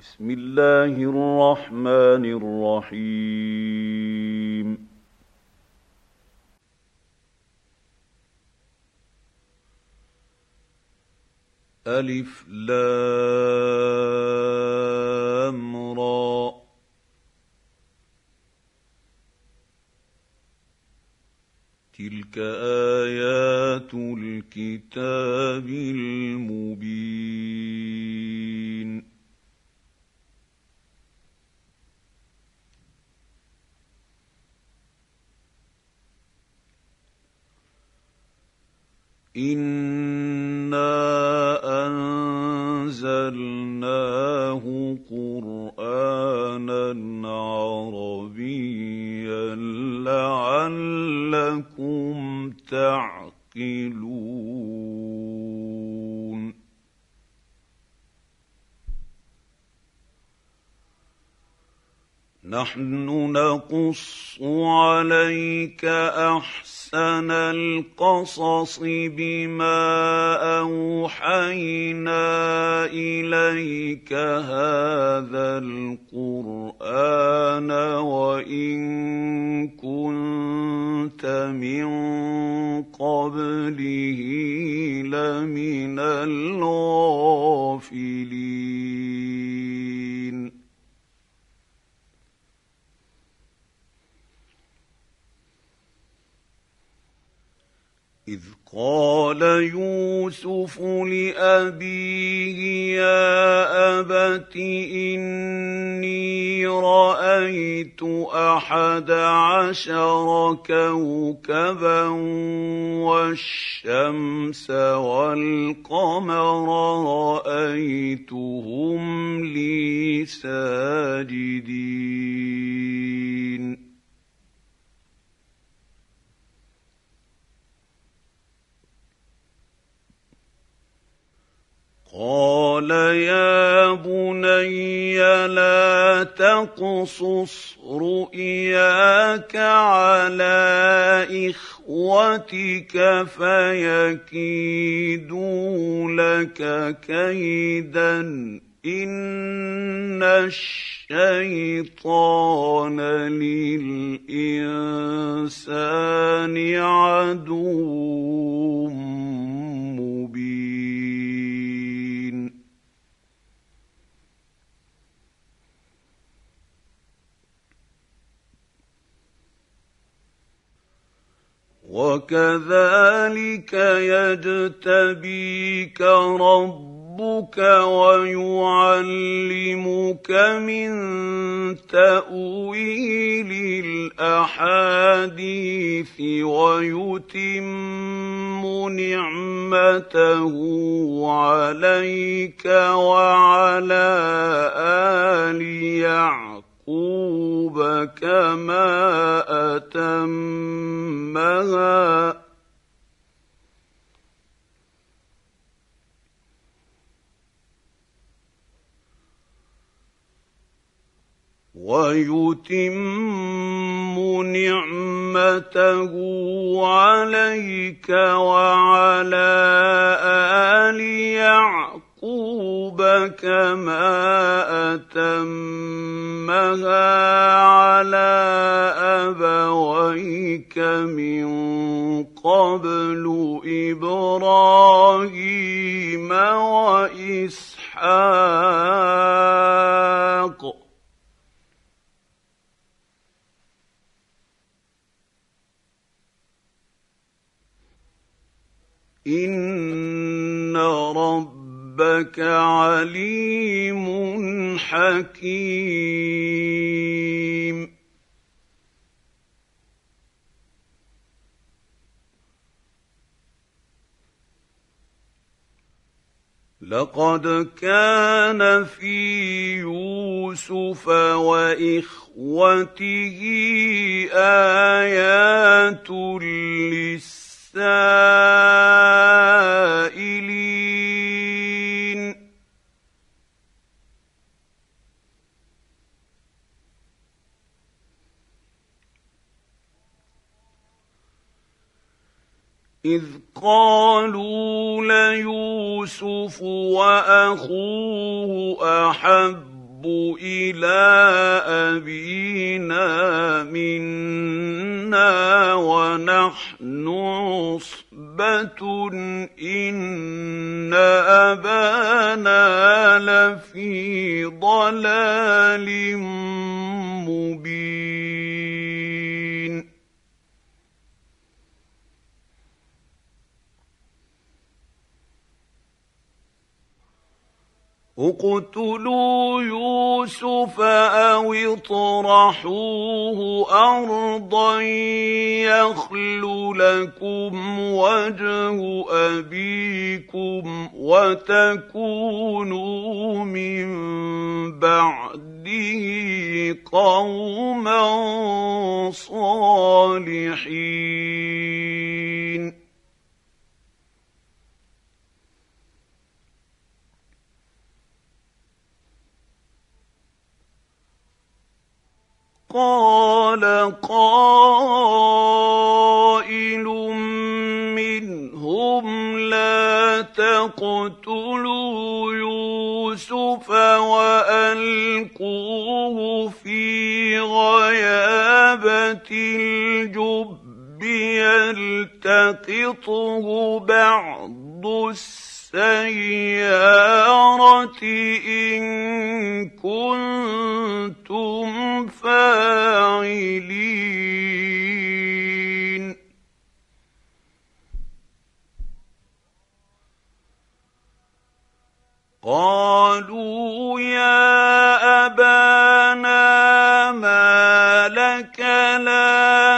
بسم الله الرحمن الرحيم. ألف لام را تلك آيات الكتاب المبين. إنا أنزلناه قرآنا عربيا لعلكم تعقلون. نحن نقص عليك أحسن القصص بما أوحينا إليك هذا القرآن وإن كنت من قبله لمن الغافلين. إذ قال يوسف لأبيه يا أبت إني رأيت 11 كوكبا والشمس والقمر رأيتهم لي ساجدين. قال يا بني لا تقصص رؤياك على إخوتك فيكيدوا لك كيدا إن الشيطان للإنسان عدو مبين. وكذلك يجتبيك ربك ويعلمك من تأويل الأحاديث ويتم نعمته عليك وعلى آل يعقوب كما أتمها ويتم نعمته عليك وعلى آل يعقوب كما أتمها على أبويك من قبل إبراهيم وإسحاق إن ربك عليم حكيم. لقد كان في يوسف وإخوته آيات للسائلين. إذ قالوا ليوسف وأخوه أحب إلى أبينا منا ونحن عصبة إن أبانا لفي ضلال مبين اقتلوا يوسف أو اطرحوه أرضا يخل لكم وجه أبيكم وتكونوا من بعده قوما صالحين قال قائل منهم لا تقتلوا يوسف وألقوه في غيابة الجب يلتقطه بعض السيارة إن كنتم فاعلين قالوا يا أبانا ما لك لا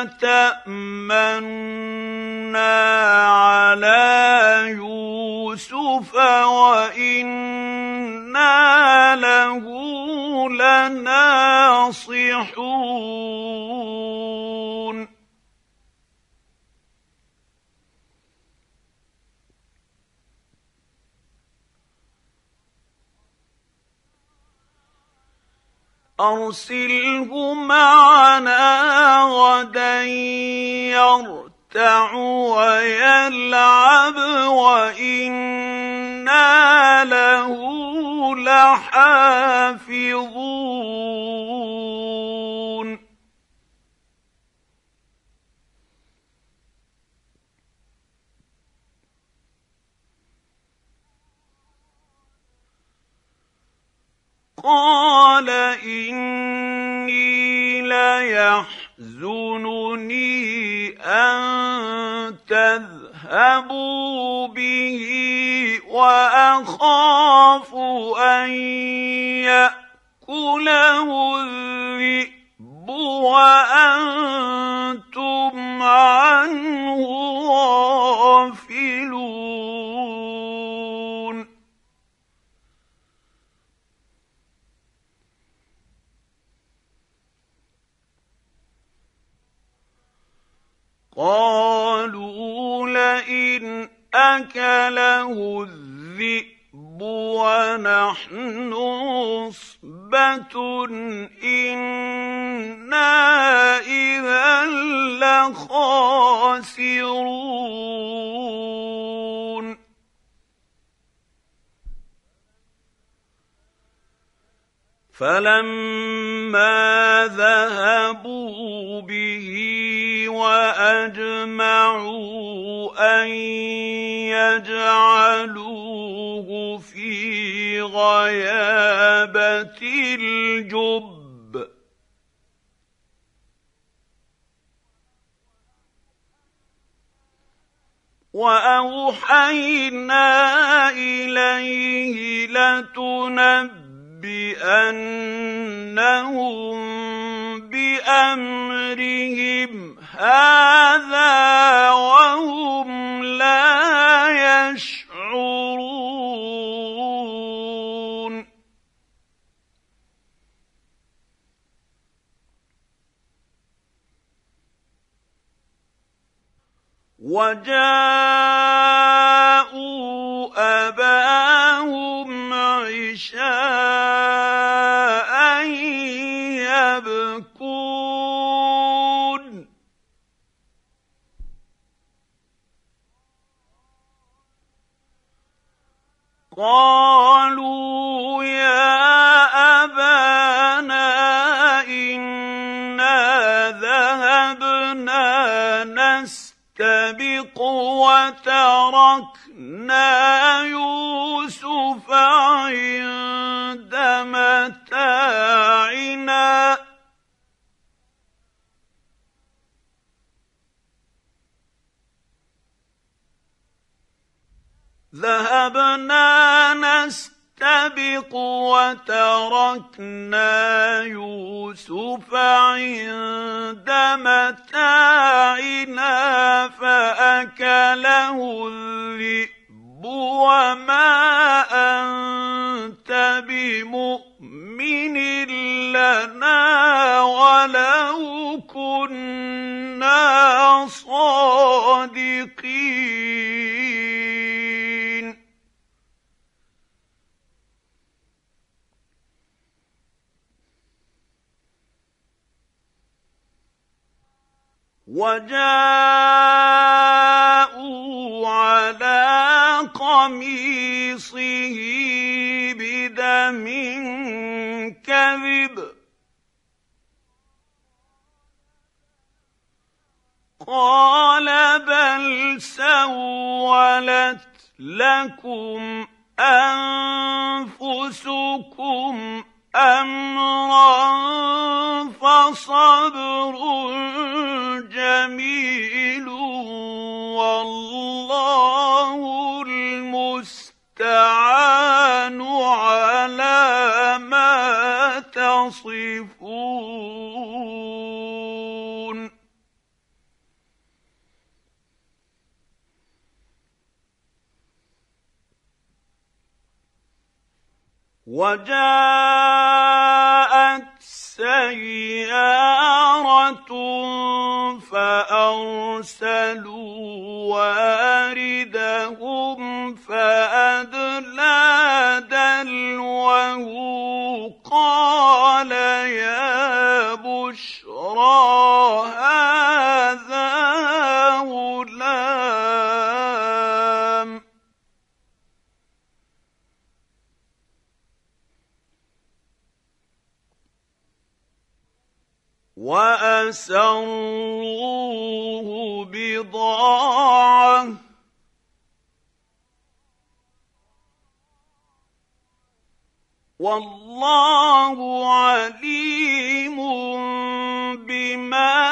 تأمنا على يوسف وإنا له لناصحون أرسله معنا غدا يرتع ويلعب وإنا له لحافظون قال إني ليحزنني أن تذهبوا به وأخاف أن يأكله الذئب وأنتم عنه غافلون قالوا لئن أكله الذئب ونحن عصبة إنا إذا لخاسرون فلما ذهبوا به وأجمعوا أن يجعلوه في غيابة الجب وأوحينا إليه لتنبئنهم بأمرهم هذا وهم لا يشعرون وجاءوا أباهم عشاء يبكون قالوا يا أبانا وتركنا يوسف عند متاعنا ذهبنا نستبق وتركنا يوسف عند متاعنا فأكله الذئب وما أنت بمؤمن لنا ولو كنا صادقين وجاءوا على قميصه بدم كذب قال بل سولت لكم أنفسكم أمرا فصبر جميل والله المستعان على ما تصفون وجاءت سيارة فأرسلوا واردهم فأدلى دلوه قال يا بشرى هذا غلام وأسروه بضاعة والله عليم بما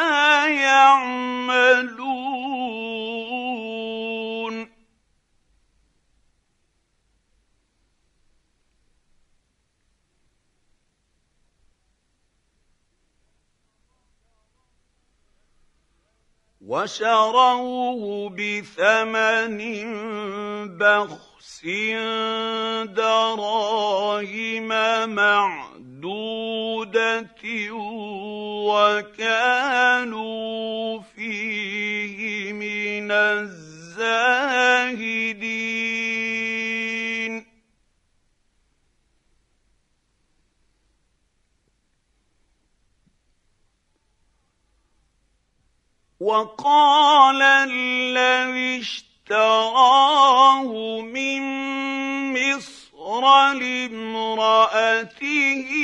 يعملون وشروه بثمن بخس دراهم معدودة وكانوا فيه من الزاهدين وقال الذي اشتراه من مصر لامرأته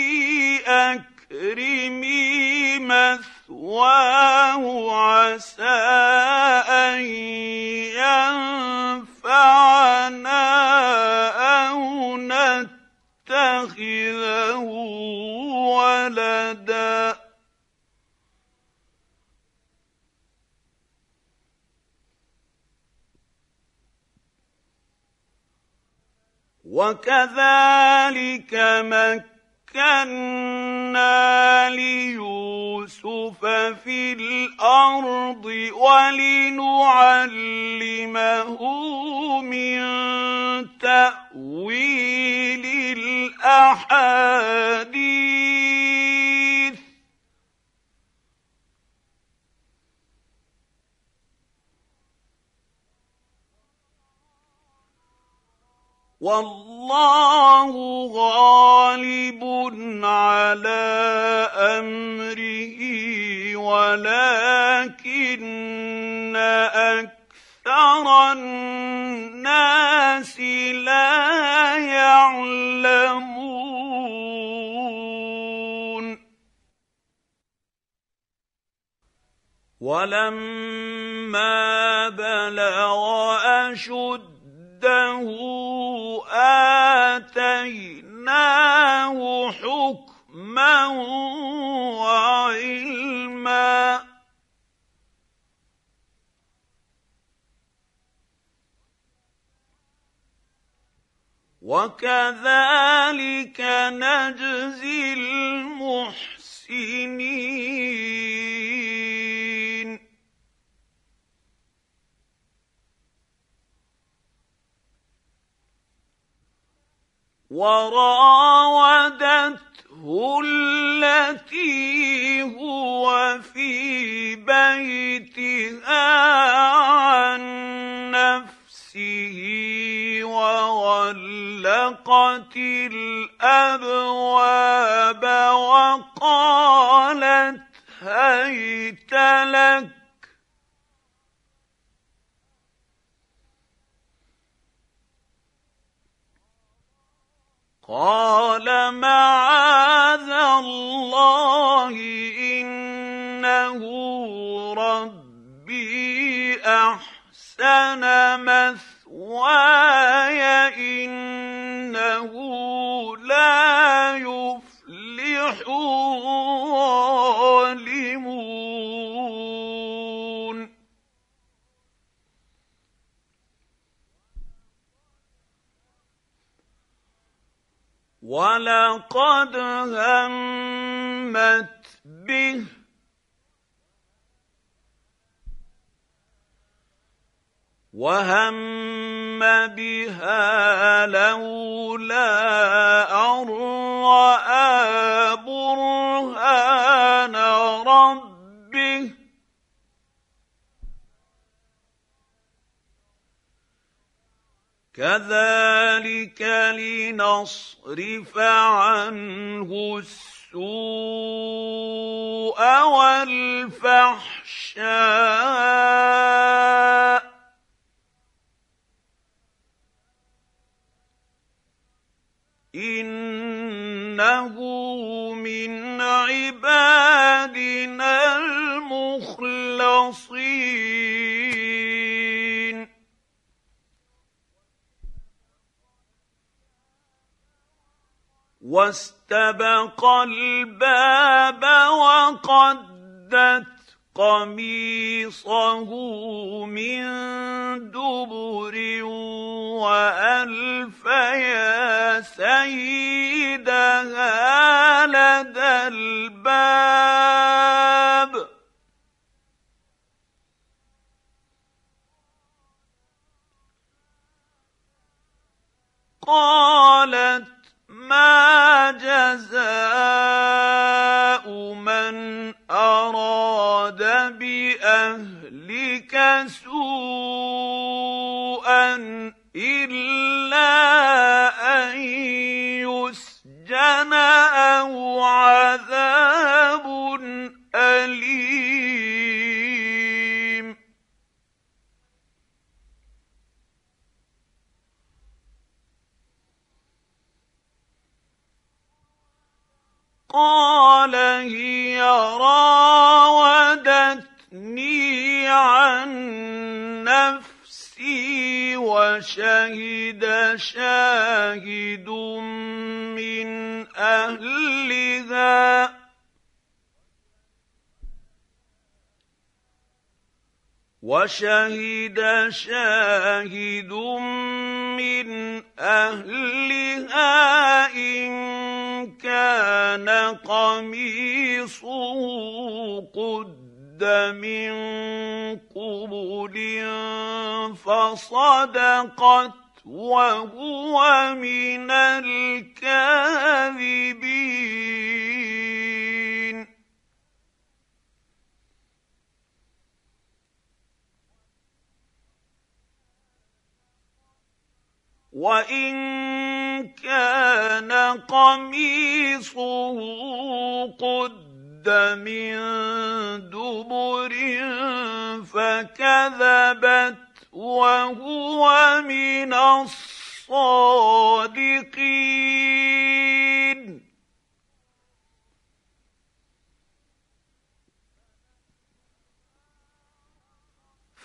أكرمي مثواه عسى أن ينفعنا أو نتخذه ولدا وكذلك مكنا ليوسف في الأرض ولنعلمه من تأويل الأحاديث والله غالب على أمره ولكن أكثر الناس لا يعلمون ولما بلغ أشده آتيناه حكما وعلما وكذلك نجزي المحسنين وراودته التي هو في بيتها عن نفسه وغلقت الأبواب وقالت هيت لك قال معاذ الله إنه ربي أحسن مثواي إنه لا يفلح الظالمون ولقد همت به وهم بها لولا أن رأى برهان ربه كذلك لنصرف عنه السوء والفحشاء إنه من عبادنا المخلصين واستبق الباب وقدت قميصه من دبر وألف يا سيدها لدى الباب قالت ما جزاء من أراد بأهلك سوءا إلا أن يسجن أو عذاب أليم قال هي راودتني عن نفسي وشهد شاهد من أهلها من أهلها إن كان قميصه قد من قبل فصدقت وهو من الكاذبين وإن كان قميصه قد من دبر فكذبت وهو من الصادقين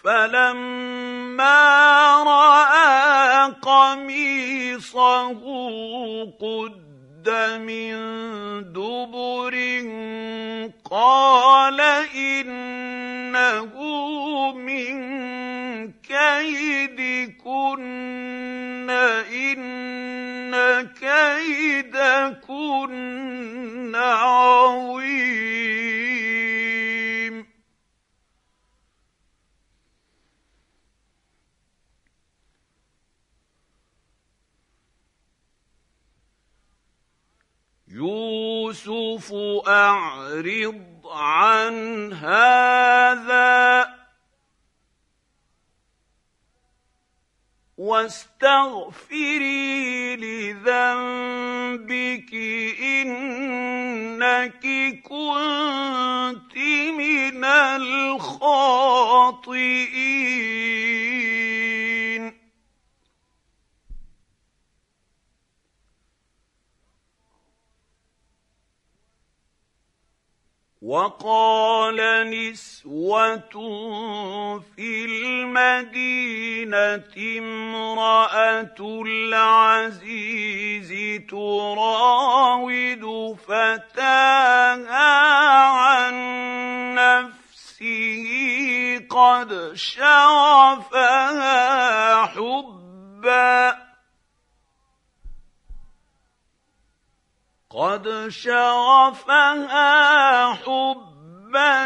فلما رأى قميصه قد من دبر قال إنه من كيدكن إن كيدكن عظيم يوسف أعرض عن هذا واستغفري لذنبك إنك كنت من الخاطئين وقال نسوة في المدينة امرأة العزيز تراود فتاها عن نفسه قد شغفها حبا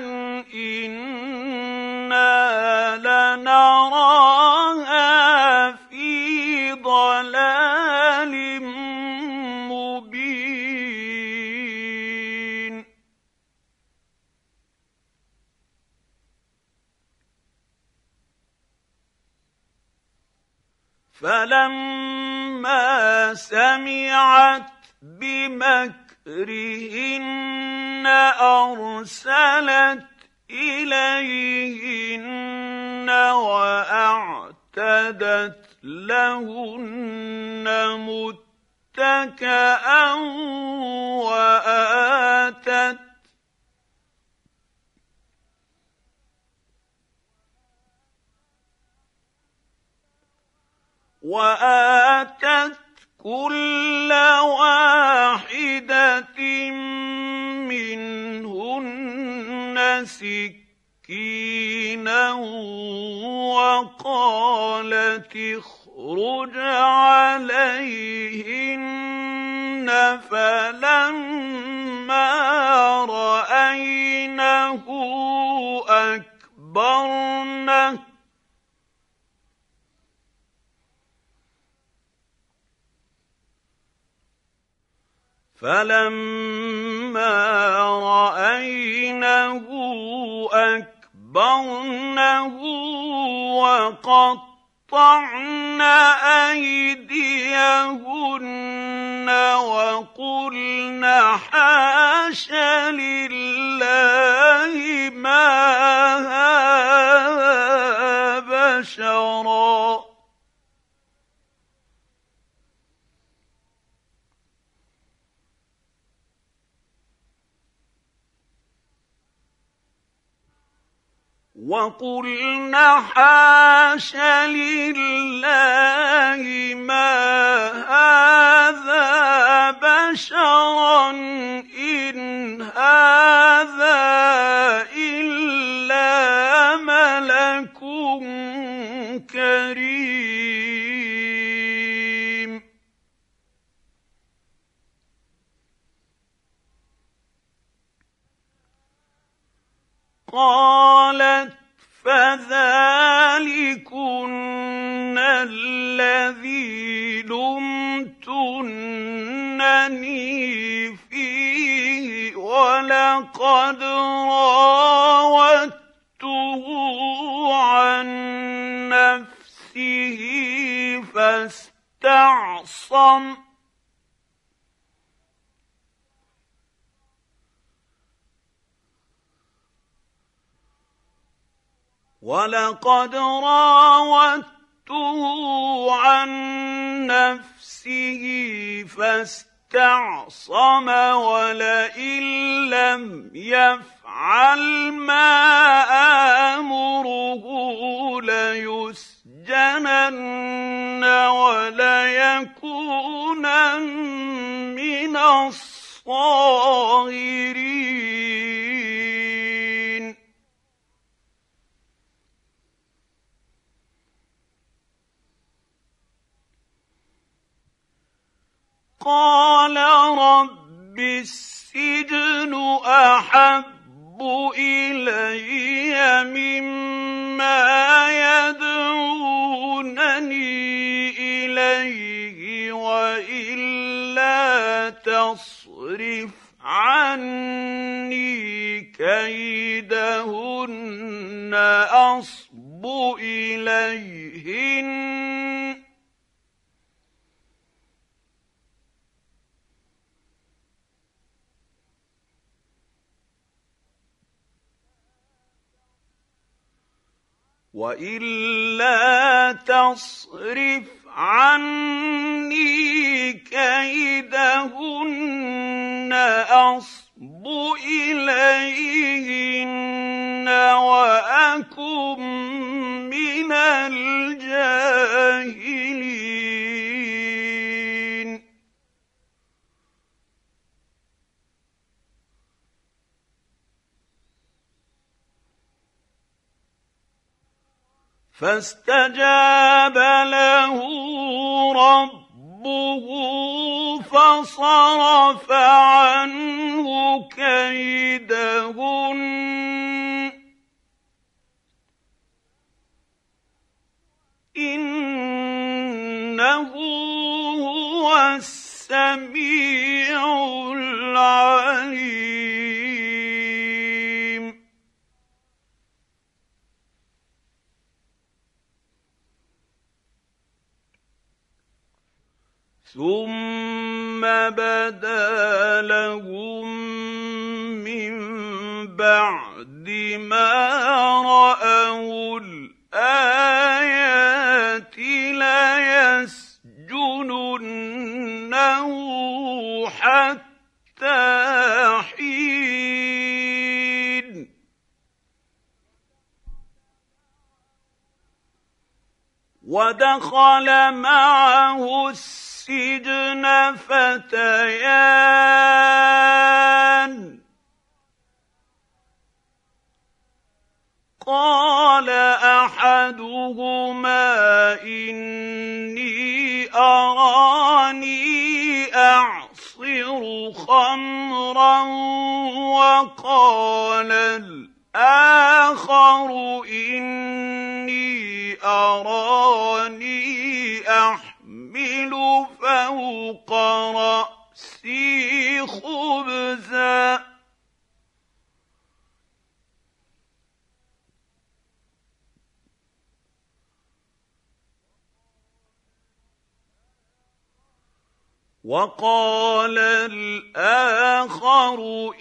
إنا لنراها في ضلال مبين فلما سمعت بمكرهن أرسلت إليهن وأعتدت لهن متكئا وآتت كل واحدة منهن سكينا وقالت اخرج عليهن فلما رأينه أكبرنه وقطعن أيديهن وقلن حاش لله ما هذا بشرا وقلن حاش لله ما هذا بشرا إن هذا إلا ملك كريم قالت فذلكن الذي لمتنني فيه ولقد راودته عن نفسه فاستعصم اسْتَعْصَمَ وَلَئِن لَّمْ يَفْعَلْ مَا آمُرُهُ لَيُسْجَنَنَّ وَلَيَكُونًا مِّنَ الصَّاغِرِينَ قَالَ رَبِّ السِّجْنُ أَحَبُّ إِلَيَّ مِمَّا يَدْعُونَنِي إِلَيْهِ وَإِلَّا تَصْرِفْ عَنِّي كَيْدَهُنَّ أَصْبُ إِلَيْهِنَّ وَإِلَّا تَصْرِفْ عَنِّي كَيْدَهُنَّ أَصْبُ إِلَيْهِنَّ وَأَكُن مِّنَ الْجَاهِلِينَ فَاسْتَجَابَ لَهُ رَبُّهُ فَصَرَفَ عَنْهُ كَيْدَهُنَّ إِنَّهُ هُوَ السَّمِيعُ الْعَلِيمُ ثُمَّ بَدَا لَهُم مِّن بَعْدِ مَا رَأَوُا الْآيَاتِ لَيَسْجُنُنَّهُ حَتَّىٰ حِينٍ وَدَخَلَ مَعَهُ السِّجْنَ فَتَيَانِ قَالَ أَحَدُهُمَا إِنِّي أَرَانِي أَعْصِرُ خَمْرًا وَقَالَ الْآخَرُ إِنِّي أَرَانِي أَحْمِلُ فَوْقَ رَأْسِي خُبْزًا وَقَالَ الْآخَرُ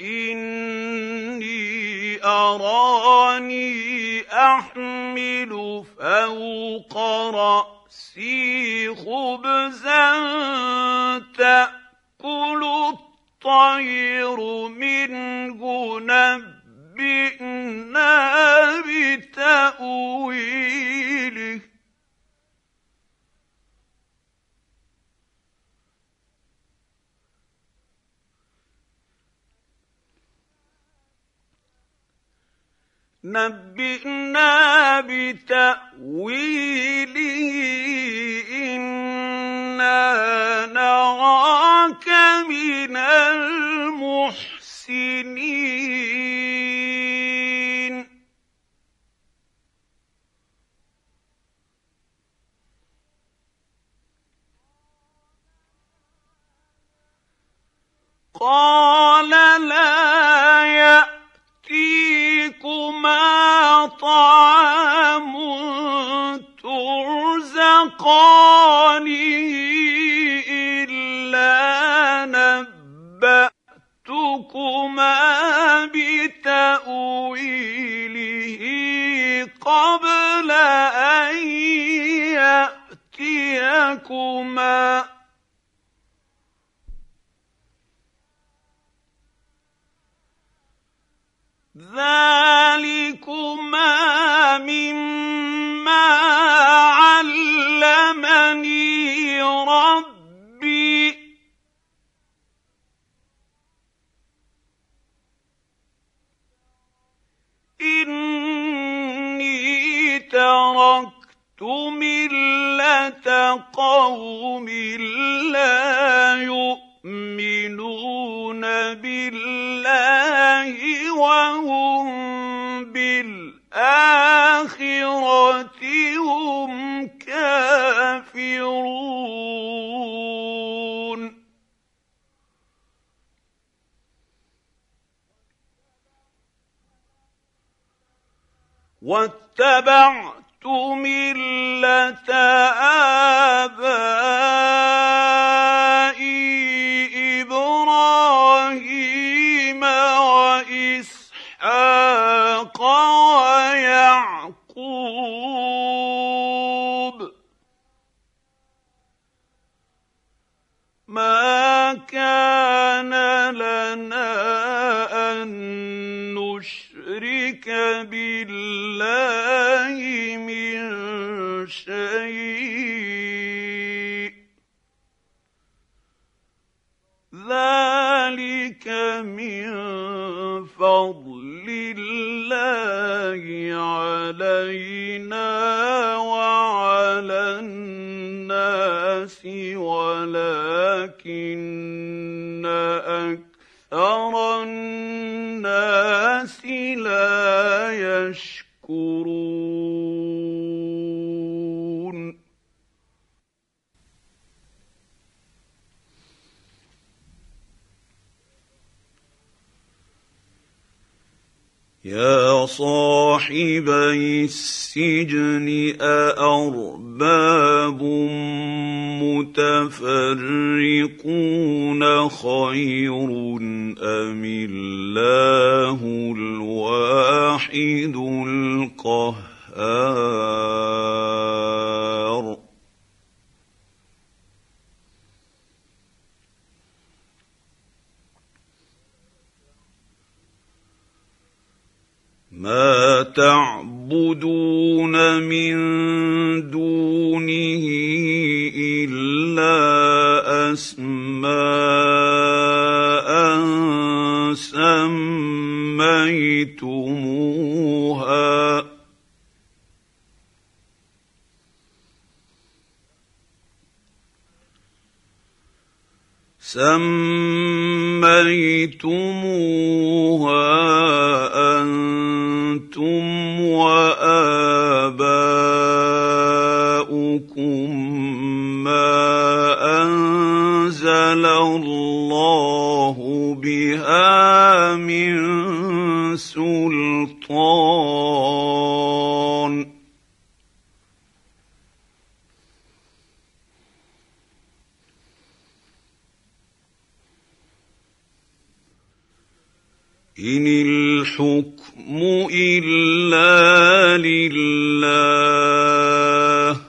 إِنِّي أَرَانِي أَحْمِلُ فَوْقَ رَأْسِي خُبْزًا تَأْكُلُ الطَّيْرُ مِنْهُ نَبِّئْنَا بِتَأْوِيلِهِ إِنَّا نَرَاكَ مِنَ الْمُحْسِنِينَ قَالَ لَا يَأْتِيكُمَا طَعَامٌ تُرْزَقَانِهِ إِلَّا نَبَّأْتُكُمَا بِتَأْوِيلِهِ قَبْلَ أَن يَأْتِيَكُمَا ۚ ذلكما مما علمني ربي إني تركت ملة قوم لا يؤمنون بالله وهم بالآخرة هم كافرون واتبعت ملة آبائي إبراهيم وإسحاق ويعقوب ما كان لنا أن نشرك بالله من شيء ذلك من فضل الله علينا وعلى الناس ولكن أكثر الناس لا يشكرون يا صاحبي السجن أأرباب متفرقون خير أم الله الواحد القهار ما تعبدون من دونه إلا أسماء سميتموها أنتم وآباؤكم ما أنزل الله بها من سلطان إن الحكم إلا لله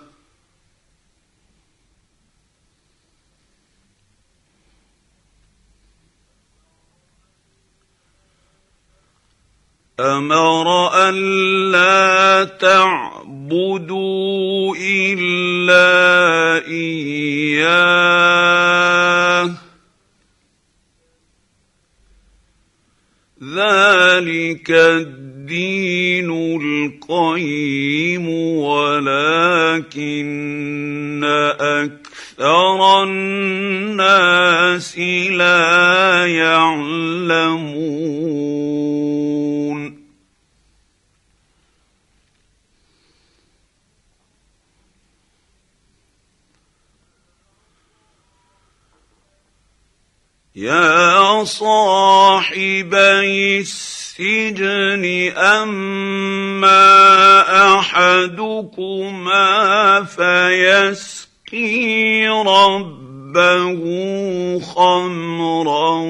أمر ألا تعبدوا إلا إياه ذلك الدين القيم ولكن أكثر الناس لا يعلمون يا صاحبي السجن أما أحدكما فيسقي ربه خمرا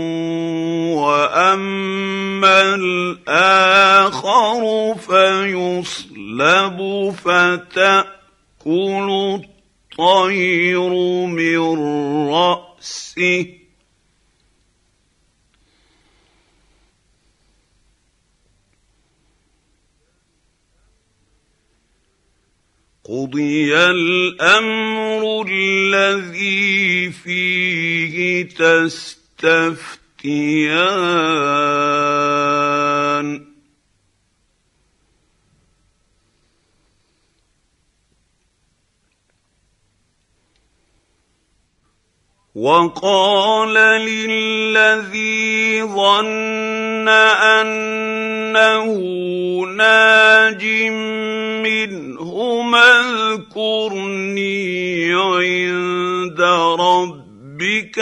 وأما الآخر فيصلب فتأكل الطير من رأسه قضي الامر الذي فيه تستفتيان وقال للذي ظن انه ناج منهما اذكرني عند ربك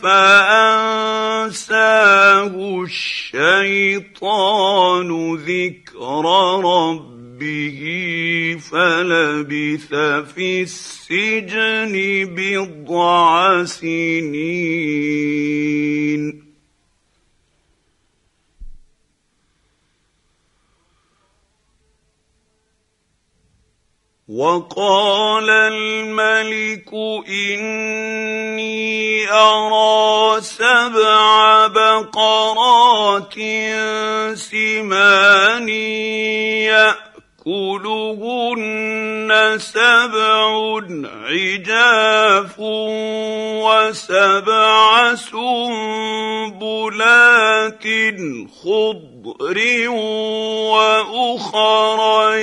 فانساه الشيطان ذكر ربه فلبث في السجن بضع سنين وقال الملك إني أرى 7 بقرات سمان يأكلهن 7 عجاف و7 سنبلات خضر وأخر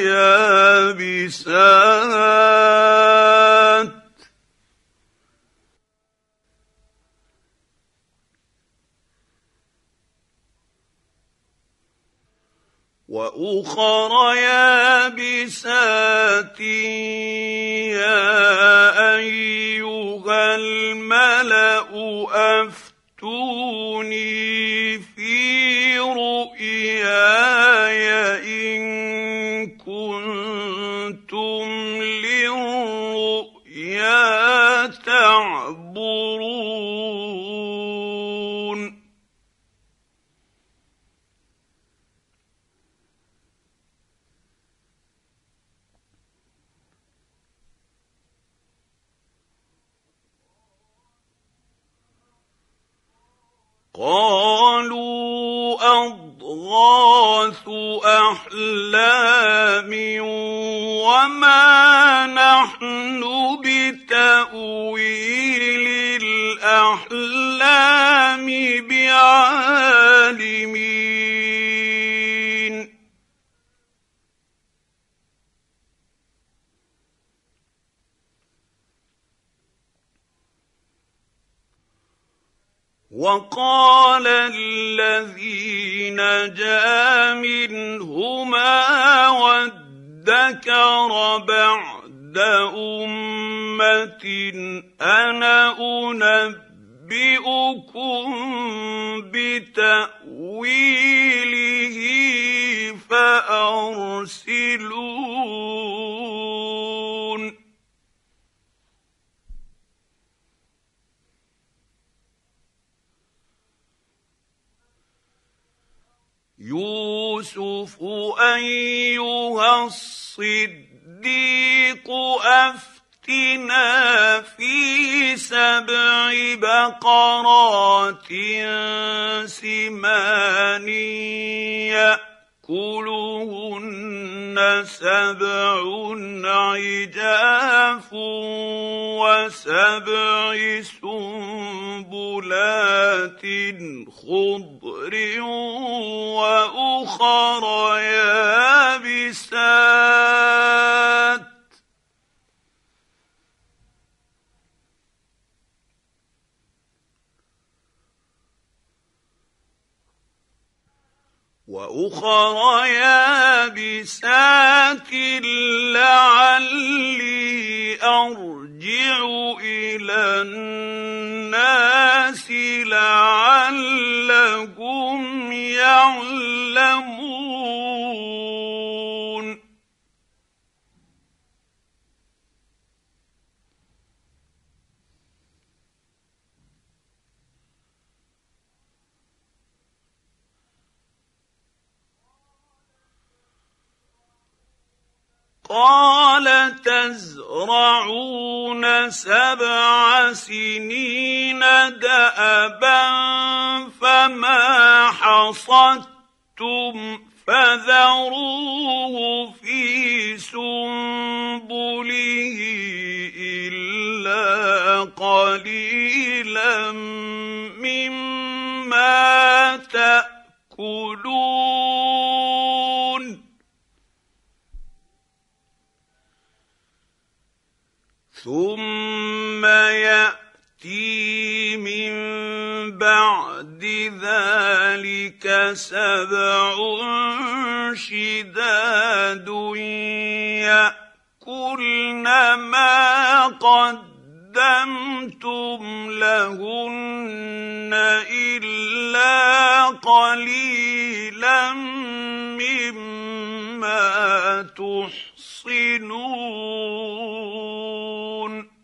يابسات يا أيها الملأ أفتوني في رؤياي إن كنتم للرؤيا تعبرون قالوا أضغاث أحلام وما نحن بتأويل الأحلام بعالمين وقال الذي نجا منهما وادكر بعد أمة أنا أنبئكم بتأويله فأرسلون يوسف أيها الصديق أفتنا في 7 بقرات سمان يأكلهن 7 عجاف و7 سنبلات خضر وأخر يابسات لعلي أرجع إلى الناس لعلهم يعلمون قال تزرعون 7 سنين دأبا فما حصدتم فذروه في سنبله إلا قليلا مما تأكلون ثم يأتي من بعد ذلك 7 شداد يأكلن ما قدمتم لهن إلا قليلا مما تحصنون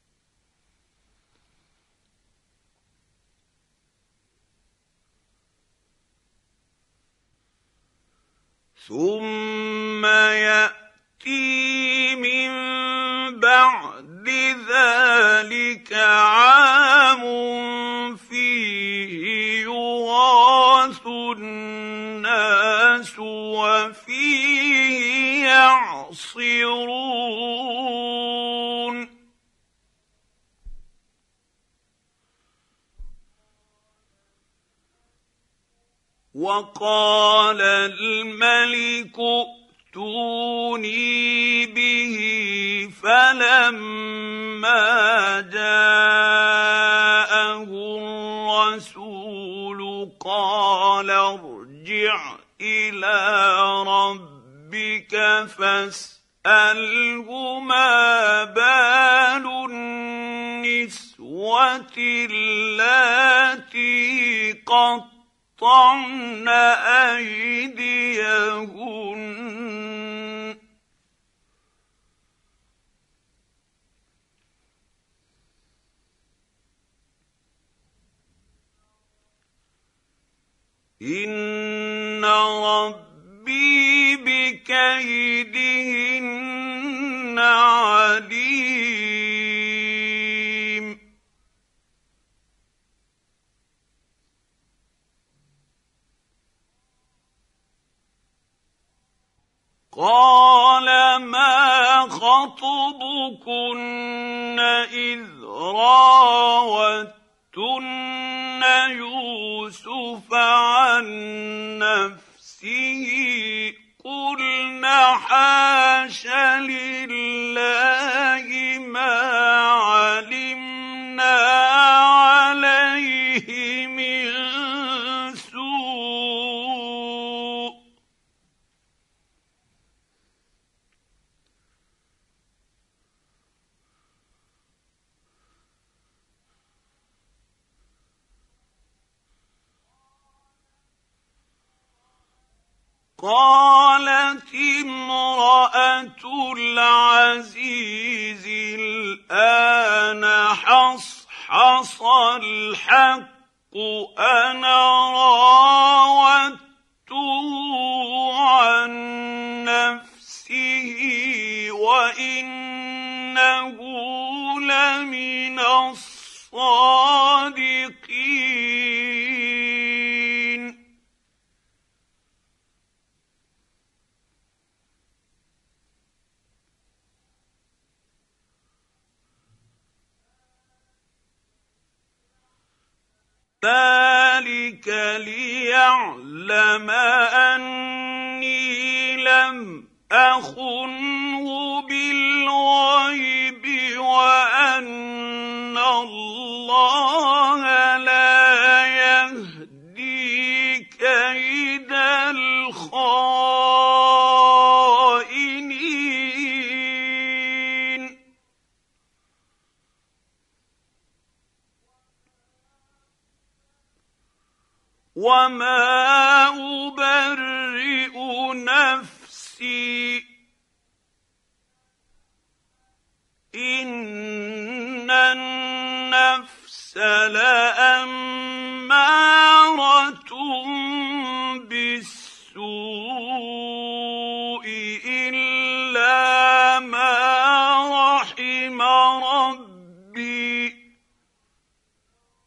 ثم يأتي من بعد ذلك عام فيه يغاث الناس وفيه يعصرون وقال الملك ائتوني به فلما جاءه الرسول قال ارجع إلى ربك فاسأله ما بال النسوة اللاتي قطعن أيديهن إن ربي بكيدهن عليم قال ما خطبكن إذ راوتن يوسف عن نفسه قلنا حاش لله ما علمنا عليه من سوء قالت امرأة العزيز الآن حصحص الحق أنا راودته عن نفسه وإنه لمن الصادقين ذلك ليعلم أني لم أخنه بالغيب وأن الله لا يهدي كيد الخائنين وما أبرئ نفسي إن النفس لأمارة بالسوء إلا ما رحم ربي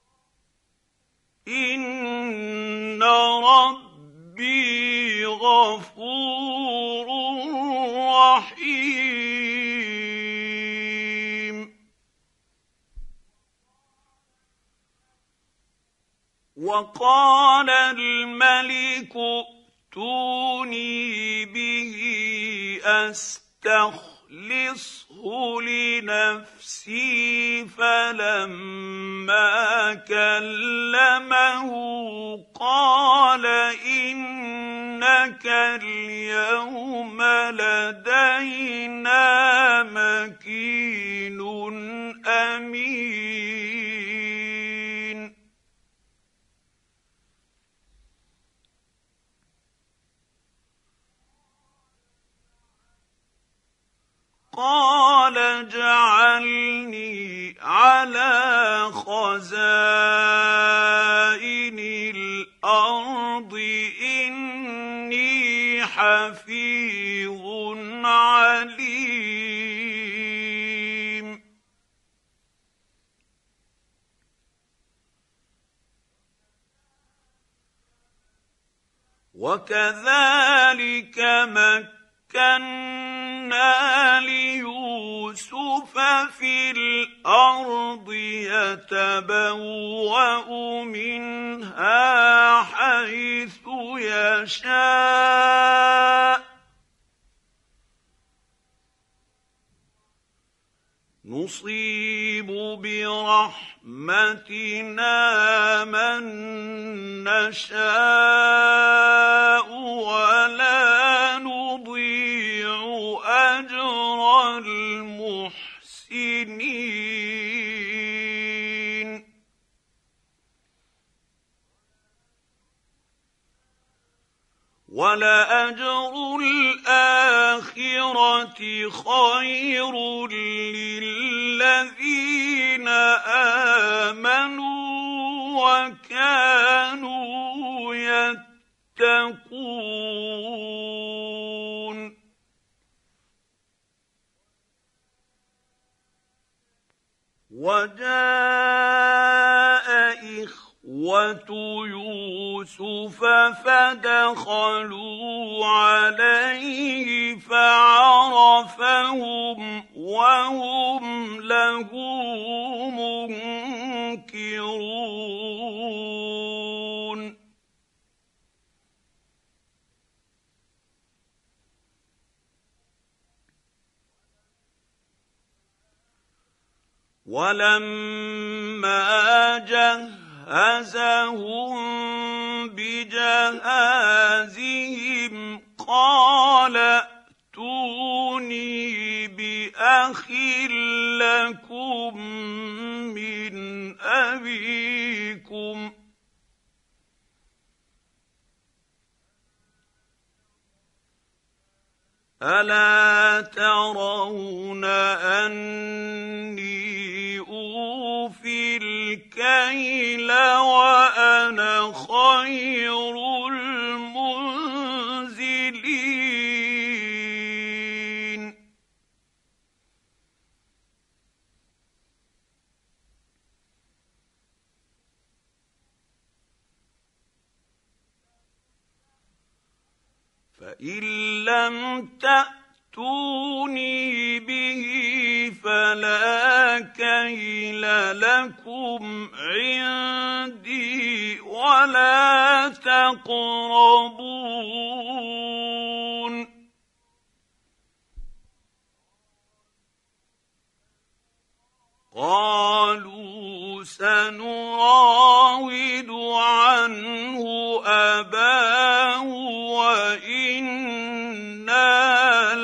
إن ربي غفور وقال الملك ائتوني به أستخلصه لنفسي. فلما كلمه قال إنك اليوم لدينا مكين أمين. قال اجعلني على خزائن الأرض إني حفيظ عليم. وكذلك مكنا ليوسف في الأرض يتبوأ منها حيث يشاء نصيب برحمتنا من نشاء ولا نضيع أجر المحسنين. ولأجر الآخرة خير للذين آمنوا وكانوا يتقون. وجاء إخوة يوسف فدخلوا عليه فعرفهم وهم له منكرون. ولما جهزهم بجهازهم قال ائتوني بأخ لكم من أبيكم ألا ترون أني أوفي الكيل وأنا خير المنزلين. فإن لم تأتوني به فلا كيل لكم عندي ولا تقربون. قالوا سنراود عنه أباه وإنا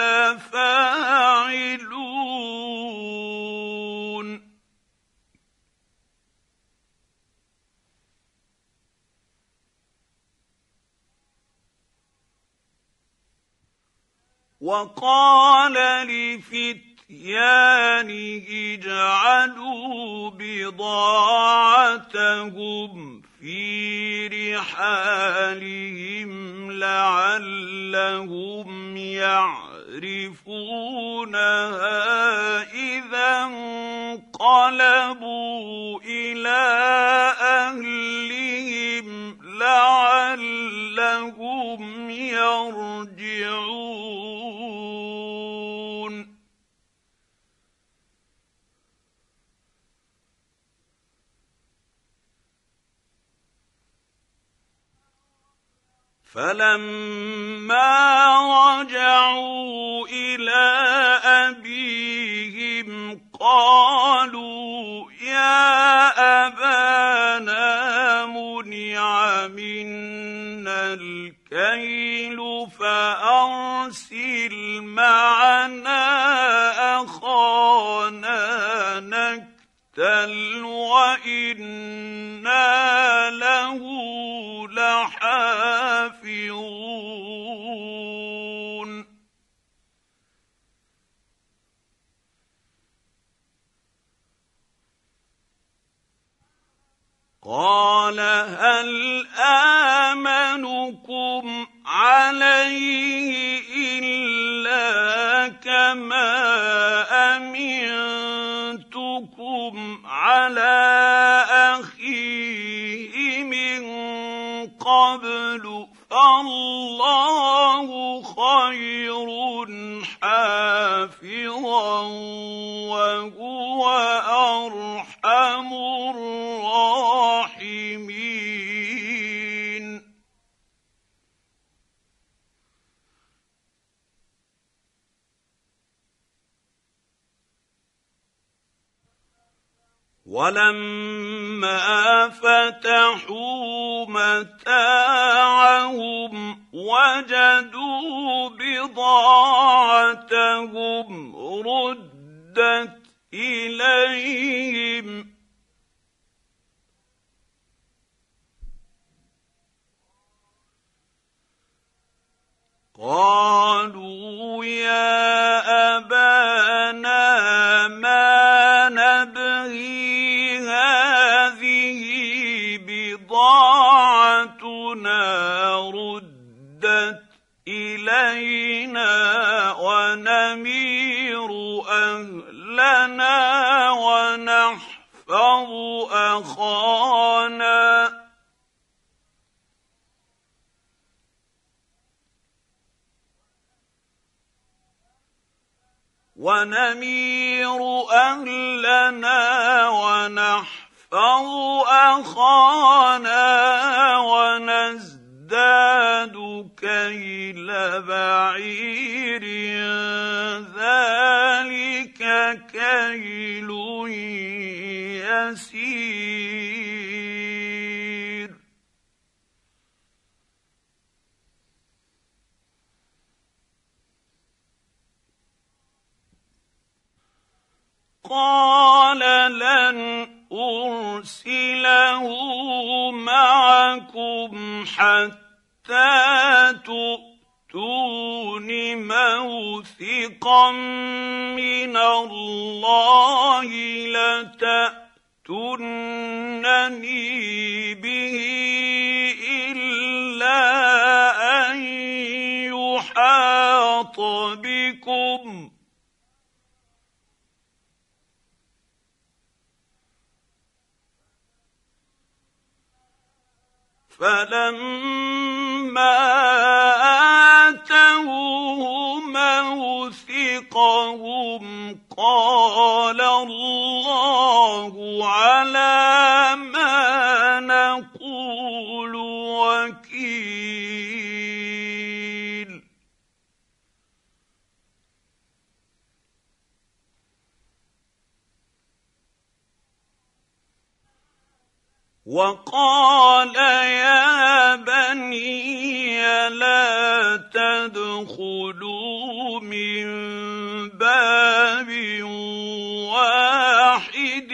لفاعلون. وقال لفتيانه اجعلوا بضاعتهم في رحالهم لعلهم يعرفونها إذا انقلبوا إلى أهلهم لعلهم يرجعون. فلما رجعوا إلى أبيهم قالوا يا أبانا منع منا الكيل فأرسل معنا أخانا نكتل وإنا له لحافظون قال هل آمنكم عليه إلا كما أمنتكم على أخيه من قبل فالله خير حافظا وهو أرحم الراحمين ولما فتحوا متاعهم وجدوا بضاعتهم ردت إليهم قالوا يا أبانا ما نبغي هذه بضاعتنا ردت إلينا ونمير أهلنا ونحفظ أخانا ونزداد كيل بعير ذلك كيل يسير قال لن أرسله معكم حتى تؤتون موثقا من الله لتأتونني به إلا أن يحاط بكم فلما آتوه موثقهم قال الله على ما نقول وكيل وقال يا بني لا تدخلوا من باب واحد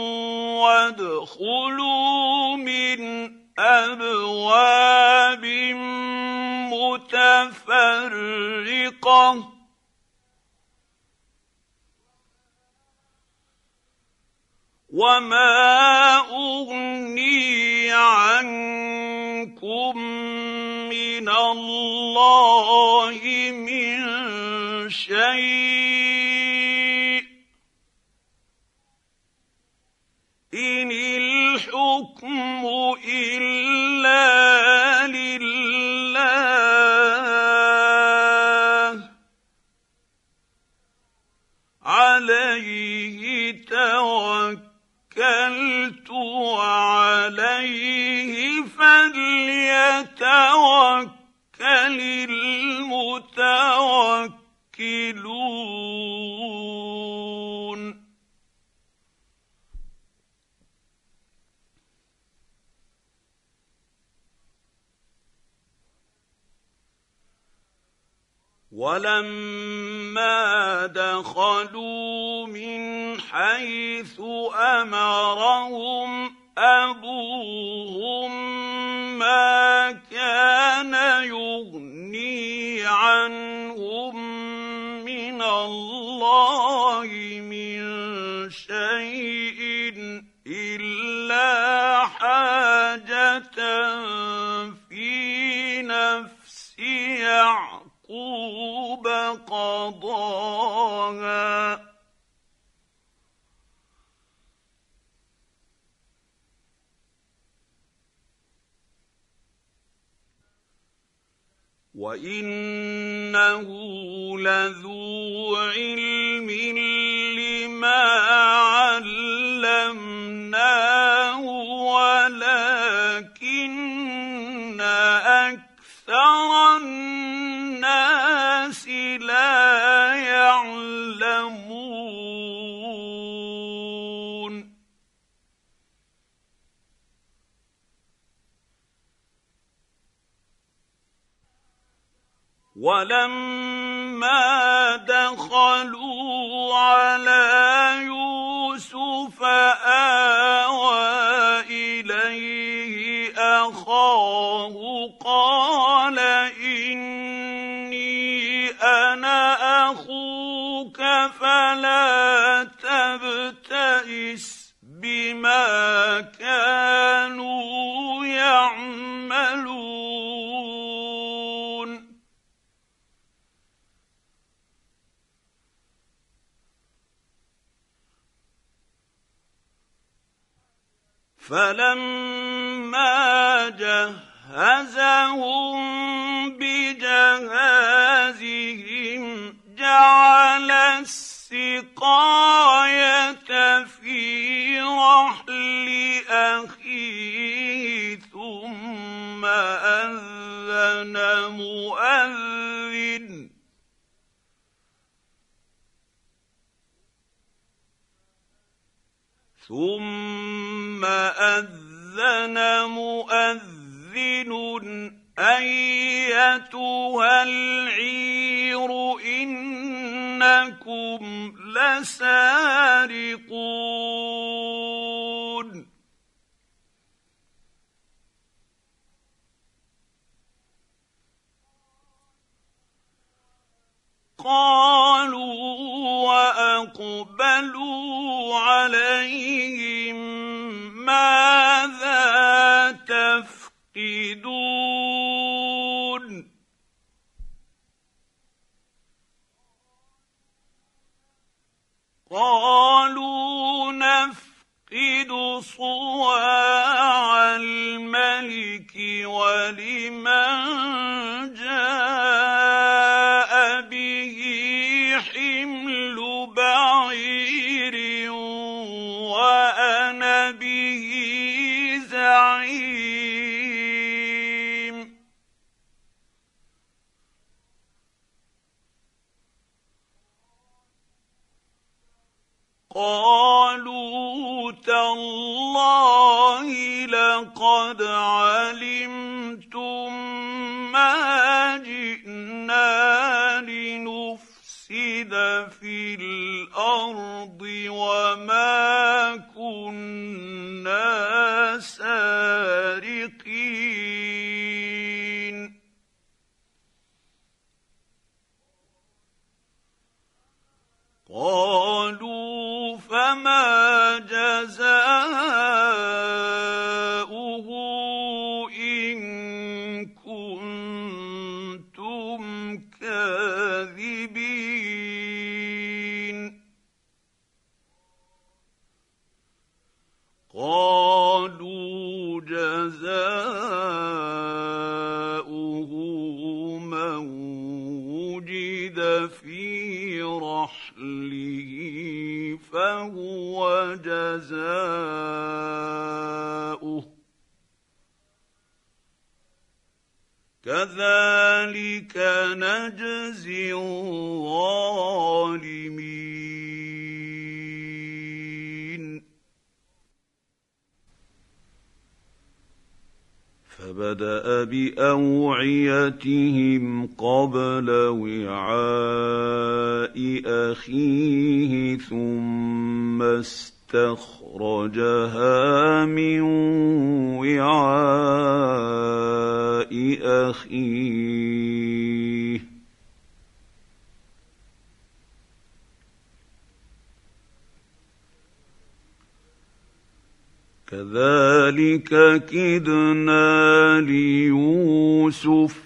وادخلوا من أبواب متفرقة وما أغني عنكم من الله من شيء إن الحكم إلا لله عليه توكلت وعليه فليتوكل المتوكلون ولما دخلوا من حيث امرهم ابوهم ما كان يغني عنهم من الله من شيء الا حاجه في نفس يعقوب قضاها وَإِنَّهُ لَذُو عِلْمٍ لِّمَا عَلَّمْنَاهُ وَلَٰكِنَّ أَكْثَرَ النَّاسِ لَا يَعْلَمُونَ وَلَمَّا دَخَلُوا عَلَىٰ يُوسُفَ آوَىٰ إِلَيْهِ أَخَاهُ قَالَ إِنِّي أَنَا أَخُوكَ فَلَا تَبْتَئِسْ بِمَا كَانُوا يَعْمَلُونَ فَلَمَّا جَهَّزَهُم بِجَهَازِهِمْ جَعَلَ السِّقَايَةَ فِي رَحْلِ أَخِيهِ ثُمَّ أَذَّنَ مُؤَذِّنٌ أَيَّتُهَا الْعِيرُ إِنَّكُمْ لَسَارِقُونَ قَالُوا وَأَقْبَلُوا عَلَيْهِم مَّاذَا تَفْقِدُونَ قَالُوا نَفْقِدُ صُوَاعَ الْمَلِكِ وَلِمَن جَاءَ بِهِ حِمْلُ بَعِيرٍ وَأَنَا بِهِ زَعِيمٌ قَالُوا تَاللَّهِ لَقَدْ عَلِمْتُم مَّا جِئْنَا لِنُفْسِدَ فِي الْأَرْضِ وَمَا كُنَّا سَارِقِينَ قَالُوا فَمَا جَزَاؤُهُ إِن كُنتُمْ كَاذِبِينَ قَالُوا جَزَاؤُهُ مَن وُجِدَ فِي رَحْلِهِ فَهُوَ جَزَاؤُهُ كذلك نجزي الظالمين. فبدأ بأوعيتهم قبل وعاء أخيه ثم استخرجها من وعاء أخيه كذلك كدنا ليوسف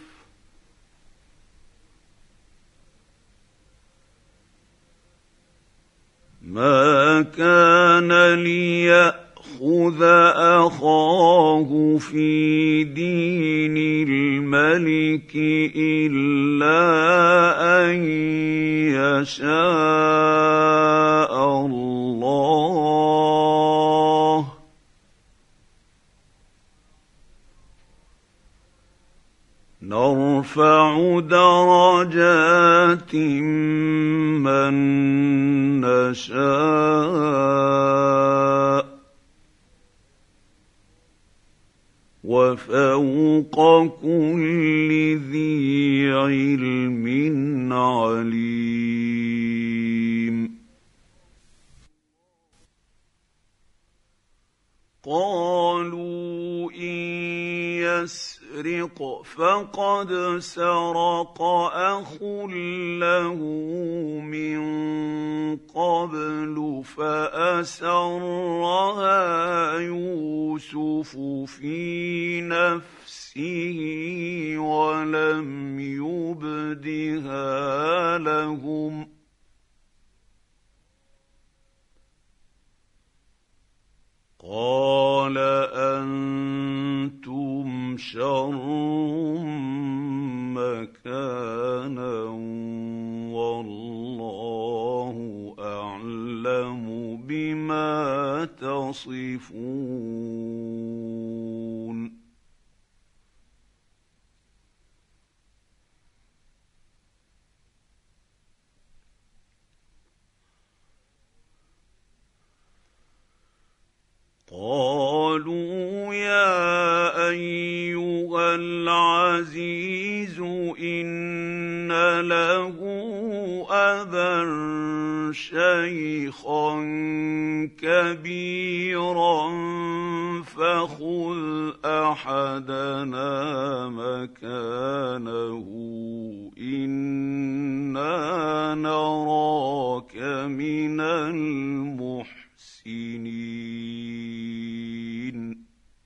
ما كان ليأخذ أخاه في دين الملك إلا أن يشاء الله نرفع درجات من نشاء وفوق كل ذي علم عليم. قالوا إن يسرق فقد سرق أخ له من قبل فأسرها يوسف في نفسه ولم يبدها لهم قال أنتم شر مكانا والله أعلم بما تصفون. قالوا يا أيها العزيز إن له أبا شيخا كبيرا فخذ أحدنا مكانه إنا نراك من المحسنين.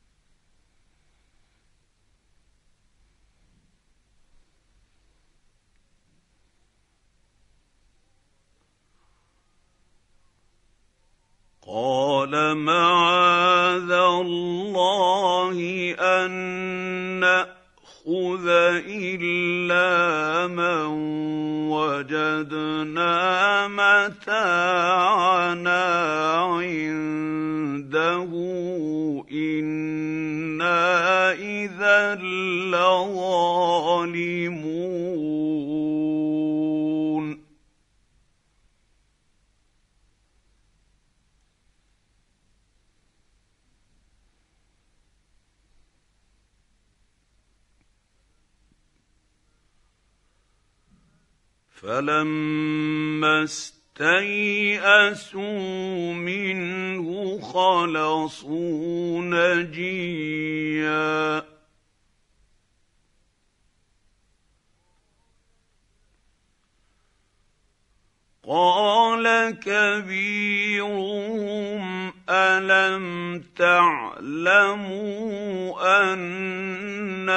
قال معاذ الله أن نأخذ إلا من وجدنا متاعنا عنده إنا إذا لظالمون. فلما استيئسوا منه خلصوا نجيا قال كبيرهم ألم تعلموا أن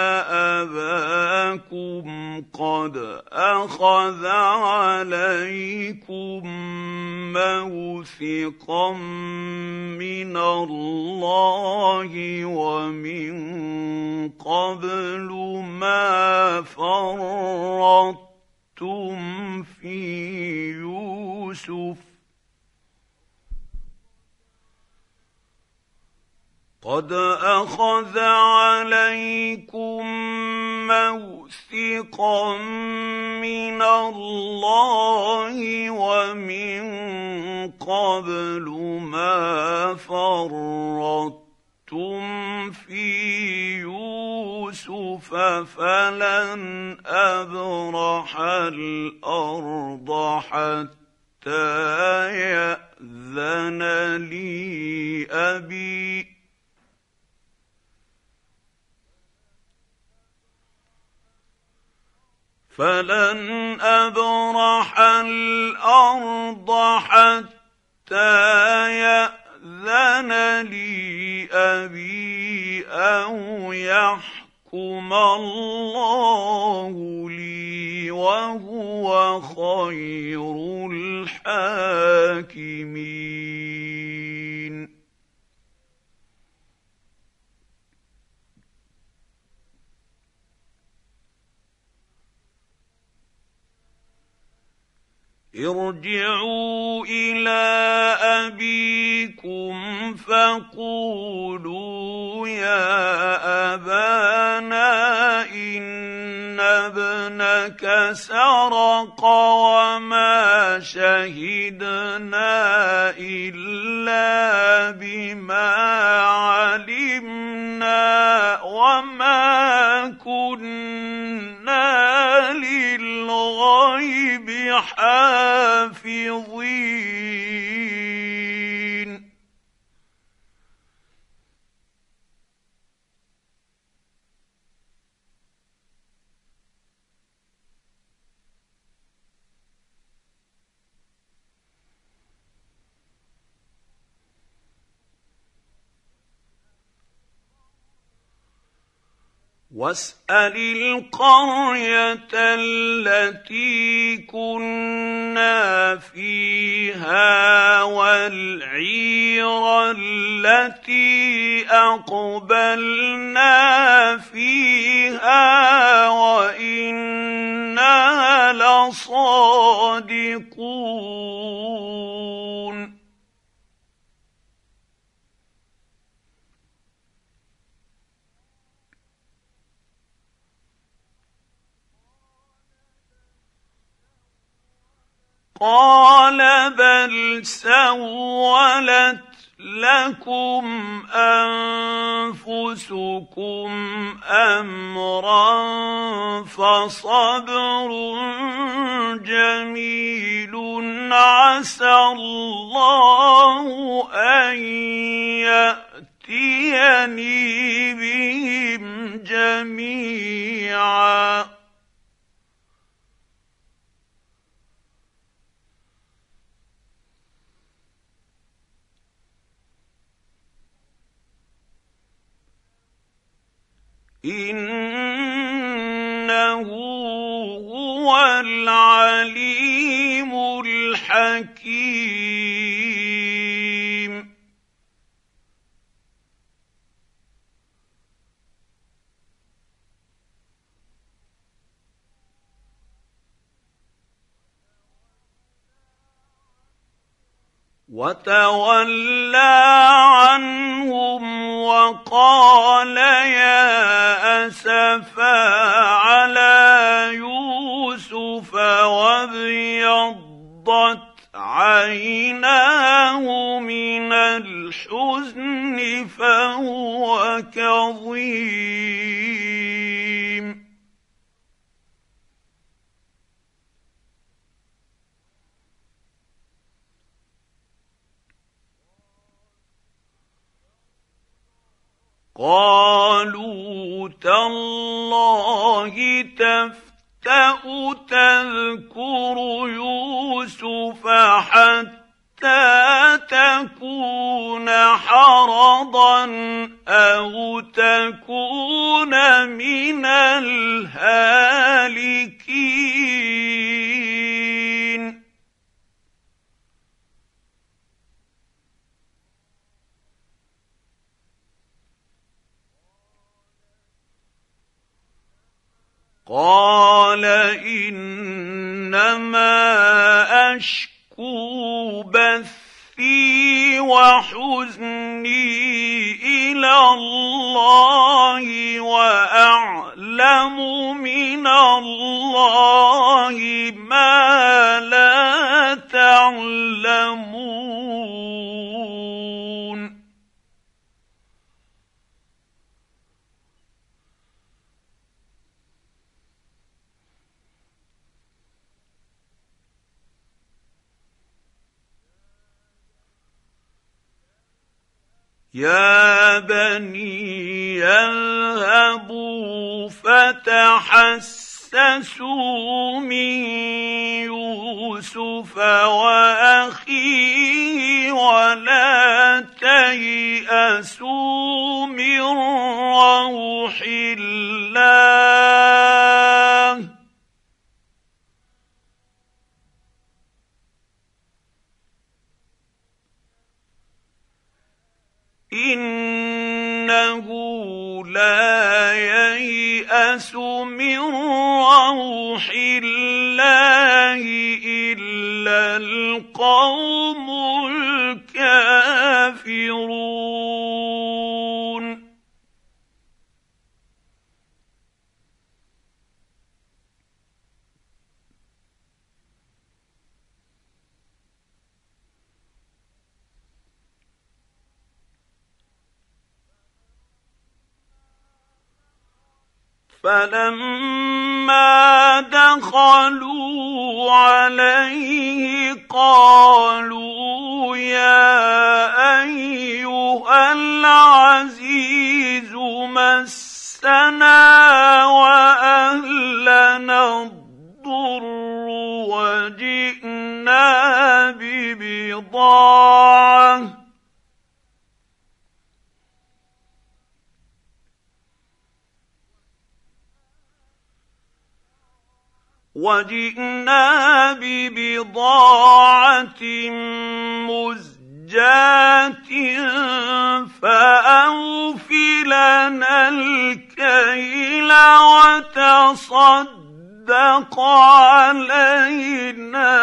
أباكم قد أخذ عليكم موثقا من الله ومن قبل ما فرطتم في يوسف قد أخذ عليكم موثقا من الله ومن قبل ما فرطتم في يوسف فلن أبرح الأرض حتى يأذن لي أبي فلن أبرح الأرض حتى يأذن لي أبي أو يحكم الله لي وهو خير الحاكمين. ارجعوا إلى أبيكم فقولوا يا أبانا إن ابنك سرق وما شهدنا إلا بما علمنا وما كنا للغيب حافظين. واسأل القرية التي كنا فيها والعير التي أقبلنا فيها وإنا لصادقون. قال بل سولت لكم أنفسكم أمرا فصبر جميل عسى الله أن يأتيني بهم جميعا إنه هو العليم الحكيم. وتولى عنهم وقال يا أسفا على يوسف وابيضت عيناه من الحزن فهو كظيم. قالوا تالله تفتأ تذكر يوسف حتى تكون حرضا أو تكون من الهالكين. قال إنما أشكو بثي وحزني إلى الله وأعلم يعلم من الله ما لا تعلمون يا بني اذهبوا فتحسسوا من يوسف واخيه ولا تيأسوا من روح الله إنه لا ييأس من روح الله إلا القوم الكافرون فلما دخلوا عليه قالوا يا أيها العزيز مسنا وأهلنا الضر وجئنا ببضاعة مزجاة فأوف لنا الكيل وتصدق علينا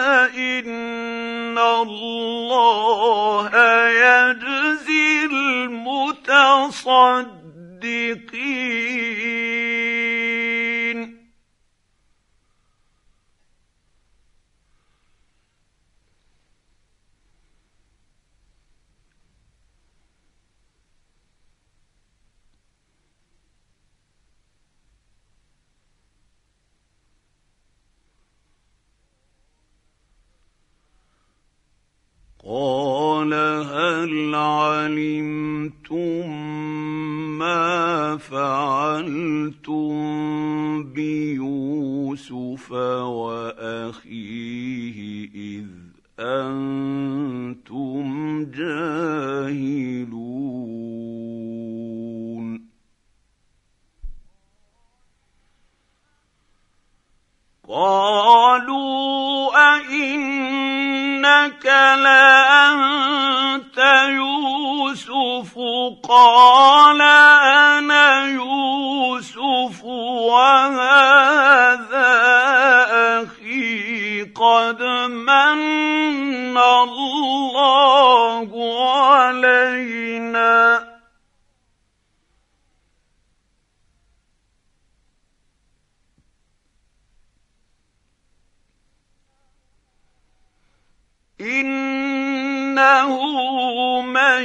إن الله يجزي المتصدقين قال هل علمتم ما فعلتم بيوسف وأخيه إذ أنتم جاهلون قالوا أئنك لأنت يوسف قال أنا يوسف وهذا أخي قد من الله علينا إنه من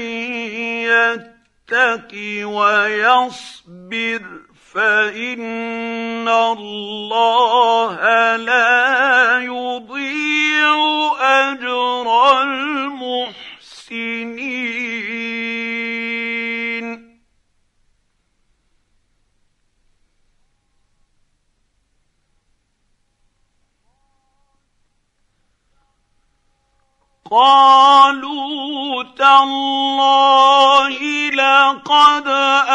يتق ويصبر فإن الله لا يضيع أجر المحسنين قالوا تالله لقد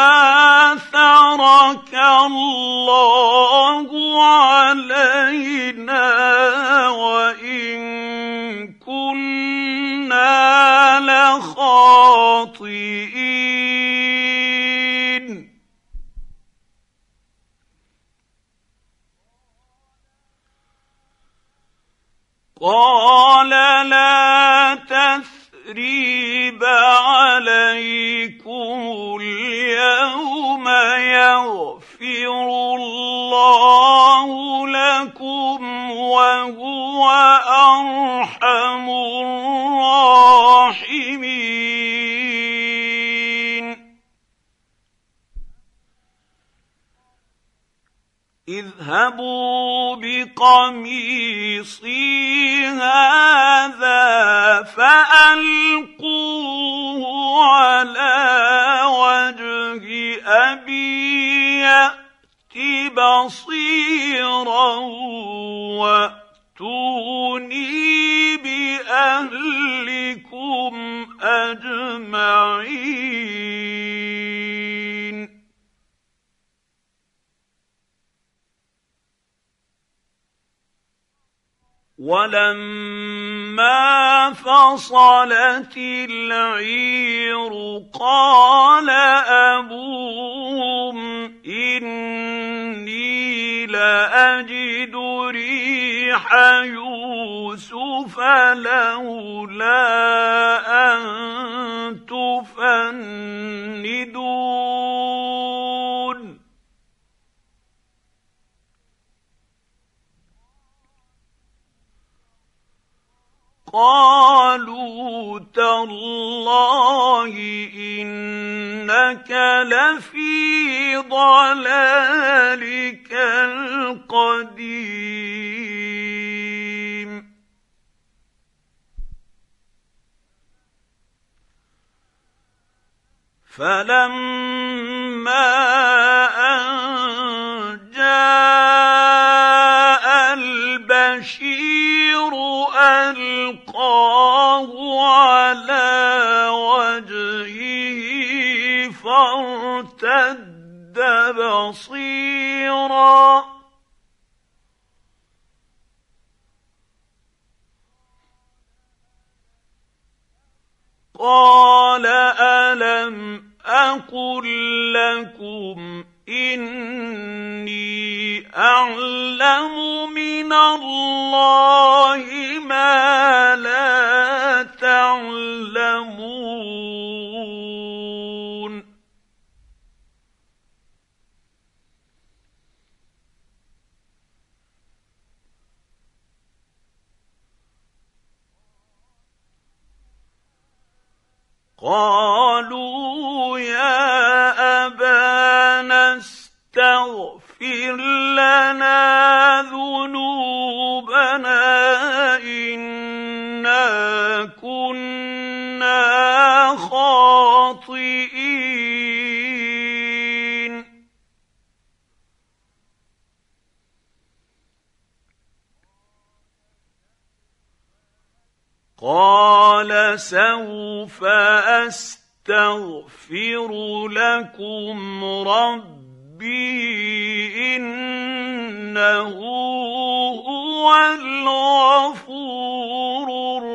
آثرك الله علينا وإن كنا لخاطئين قال لا تثريب عليكم اليوم يغفر وأرحم الراحمين اذهبوا بقميصي هذا فألقوه على وجه أبي يأت بصيرا وأتوني بأهلكم أجمعين ولما فصلت العير قال أبوهم إني لأجد ريح يوسف لولا أن تفندون قالوا تالله إنك لفي ضلالك القديم فلما أن جاء البشير ألقاه على وجهه فارتد بصيرا قال ألم أقل لكم إني أعلم من الله ما لا تعلمون قالوا يا أبانا استغفر لنا ذنوبنا إنا كنا خاطئين قال سوف أستغفر لكم ربي إنه هو الغفور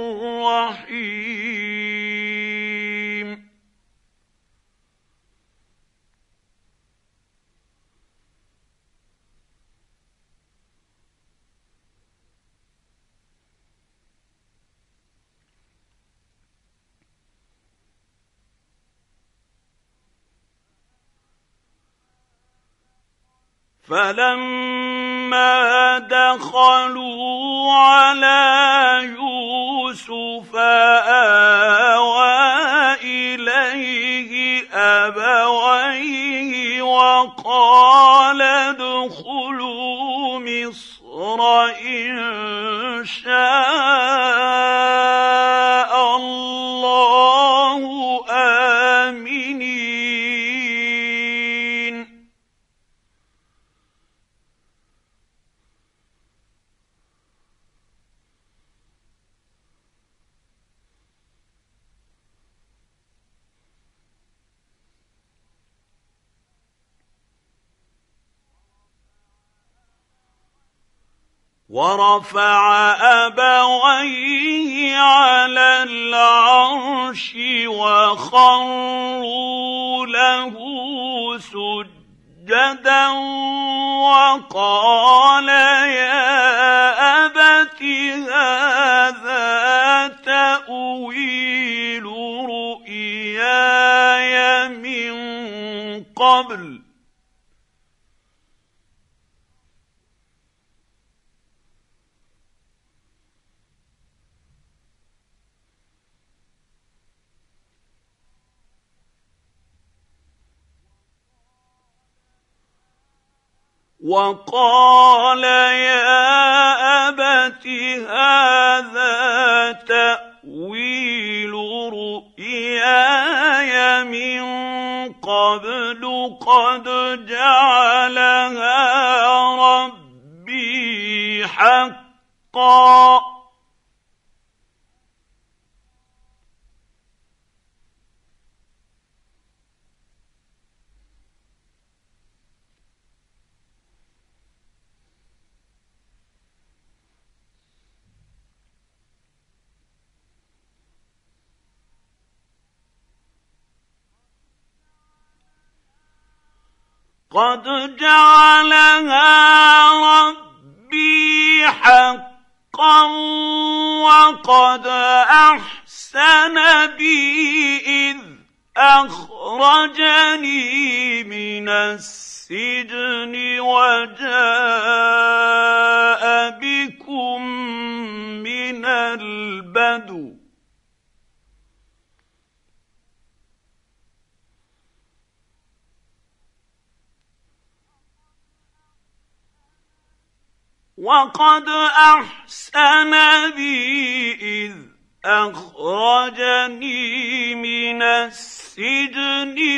الرحيم فلما دخلوا على يوسف آوى إليه أبويه وقال ادخلوا مصر إن شاء الله آمنين ورفع أبويه على العرش وخروا له سجدا وقال يا أبت هذا تأويل رؤياي من قبل وقال يا أبت هذا تأويل رؤياي من قبل قد جعلها ربي حقا قد جعلها ربي حقا وقد أحسن بي إذ أخرجني من السجن وجاء بكم من البدو وقد أحسن بي إذ أخرجني من السجن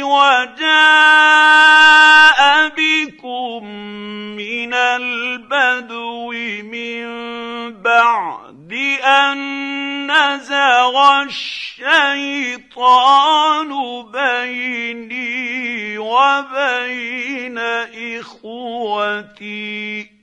وجاء بكم من البدو من بعد أن نزغ الشيطان بيني وبين إخوتي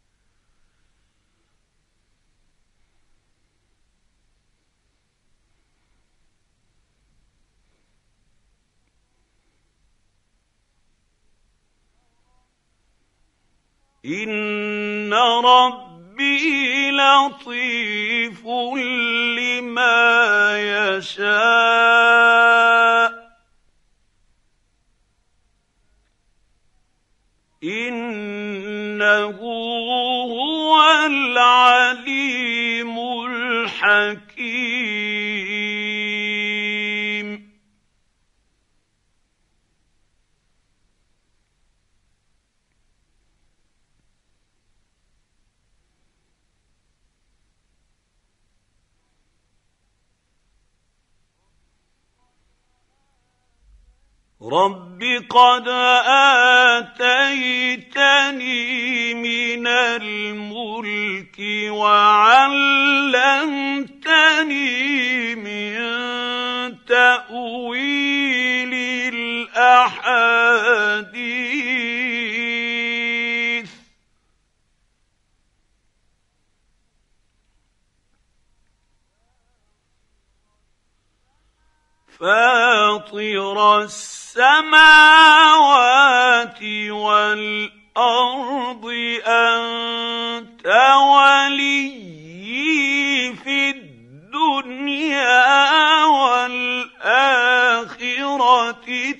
إن ربي لطيف لما يشاء إنه هو العليم الحكيم رب قد آتيتني من الملك وعلمتني من تأويل الأحاديث فاطر السماوات والأرض أنت وليي في الدنيا والآخرة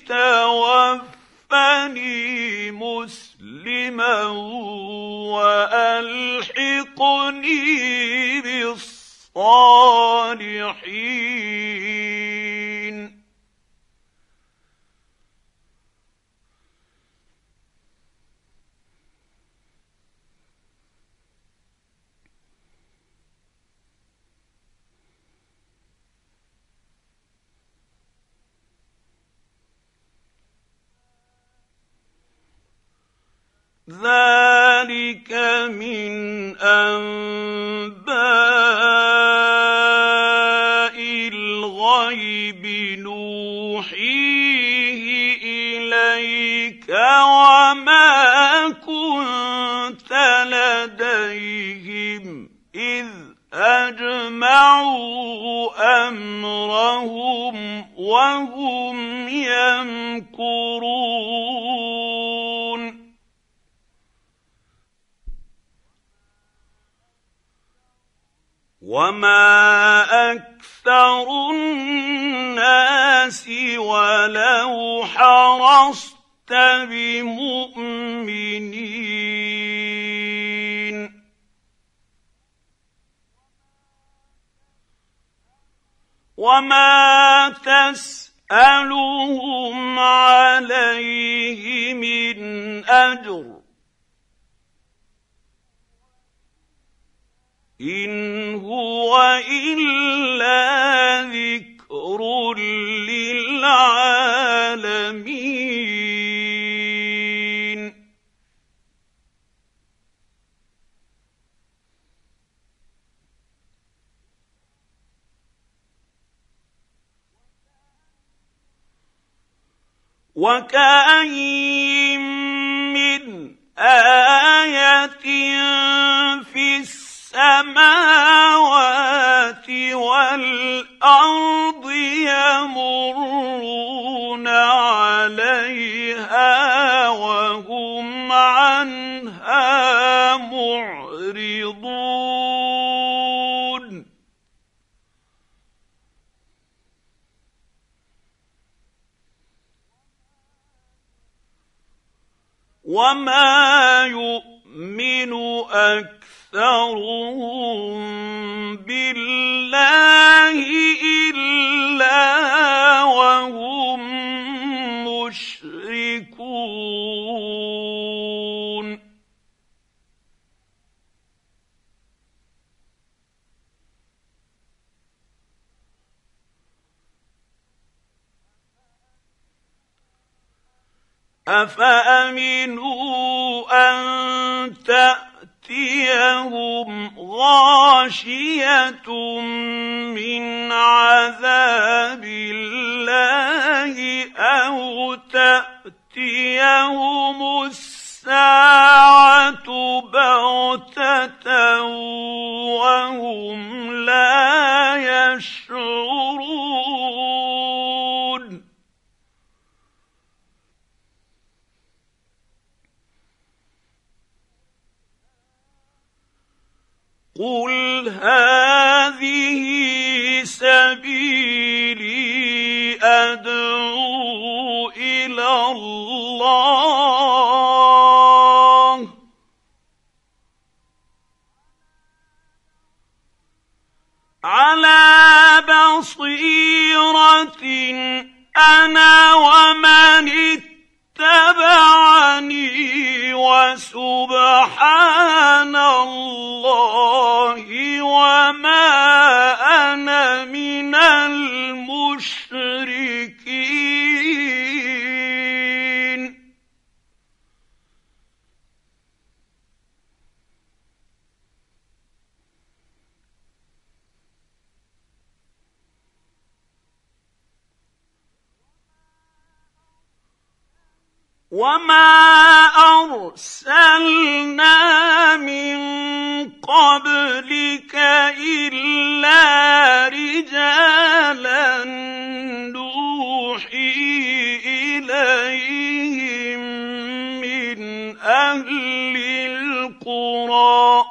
توفني مسلما وألحقني بالصالحين ذلك من أنباء الغيب نوحيه إليك وما كنت لديهم إذ أجمعوا أمرهم وهم يمكرون وما أكثر الناس ولو حرصت بمؤمنين وما تسألهم عليه من أجر إن هو إلا ذكر للعالمين وكأين من آية في السماوات والأرض يمرون عليها وهم عنها معرضون وما يؤمن أكثرهم بالله إلا وهم مشركون أفأمنوا أن تأتيهم غاشية من عذاب الله أو تأتيهم الساعة بغتة وهم لا يشعرون قل هذه سبيلي أدعو إلى الله على بصيرة أنا ومن اتبعني وسبحان الله وما أنا من المشركين وما أرسلنا من قبلك إلا رجالا نوحي إليهم من أهل القرى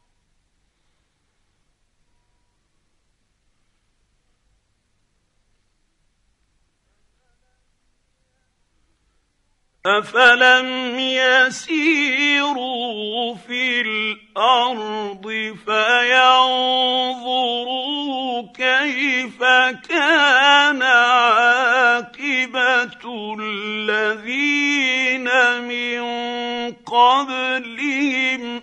أفلم يسيروا في الأرض فينظروا كيف كان عاقبة الذين من قبلهم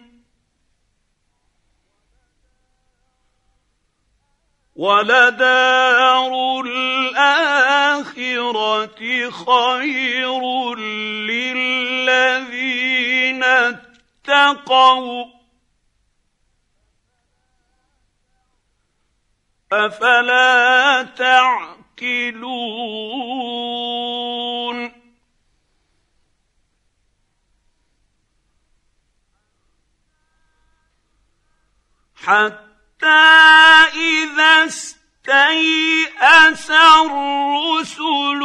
ولدار الآخرة خير للذين اتقوا أفلا تعقلون حتى إذا استيأس الرسل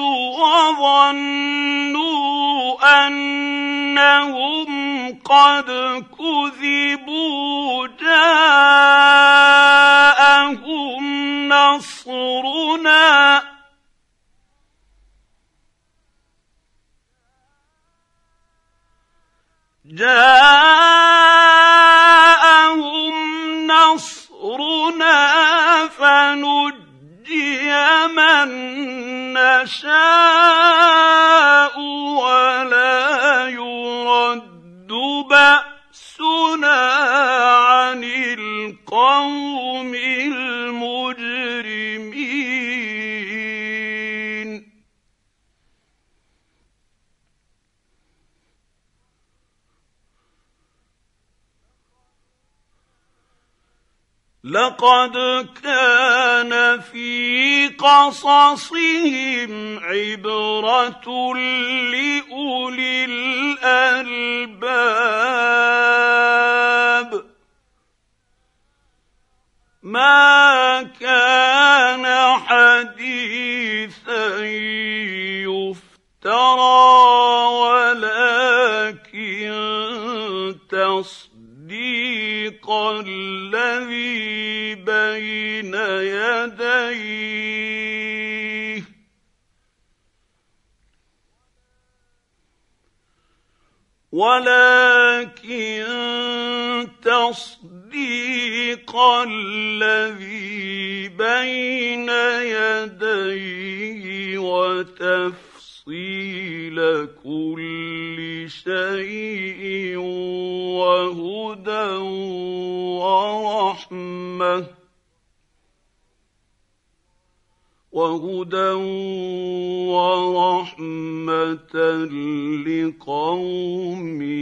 وظنوا أنهم قد كذبوا جاءهم نصرنا فنجي من نشاء ولا يرد بأسنا عن القوم لقد كان في قصصهم عبرة لأولي الألباب ما كان حديثا يفترى ولكن تصديق الذي بين يديه ولكن تصديق الذي بين يديه وتفصيل كل شيء وهدى ورحمة لقوم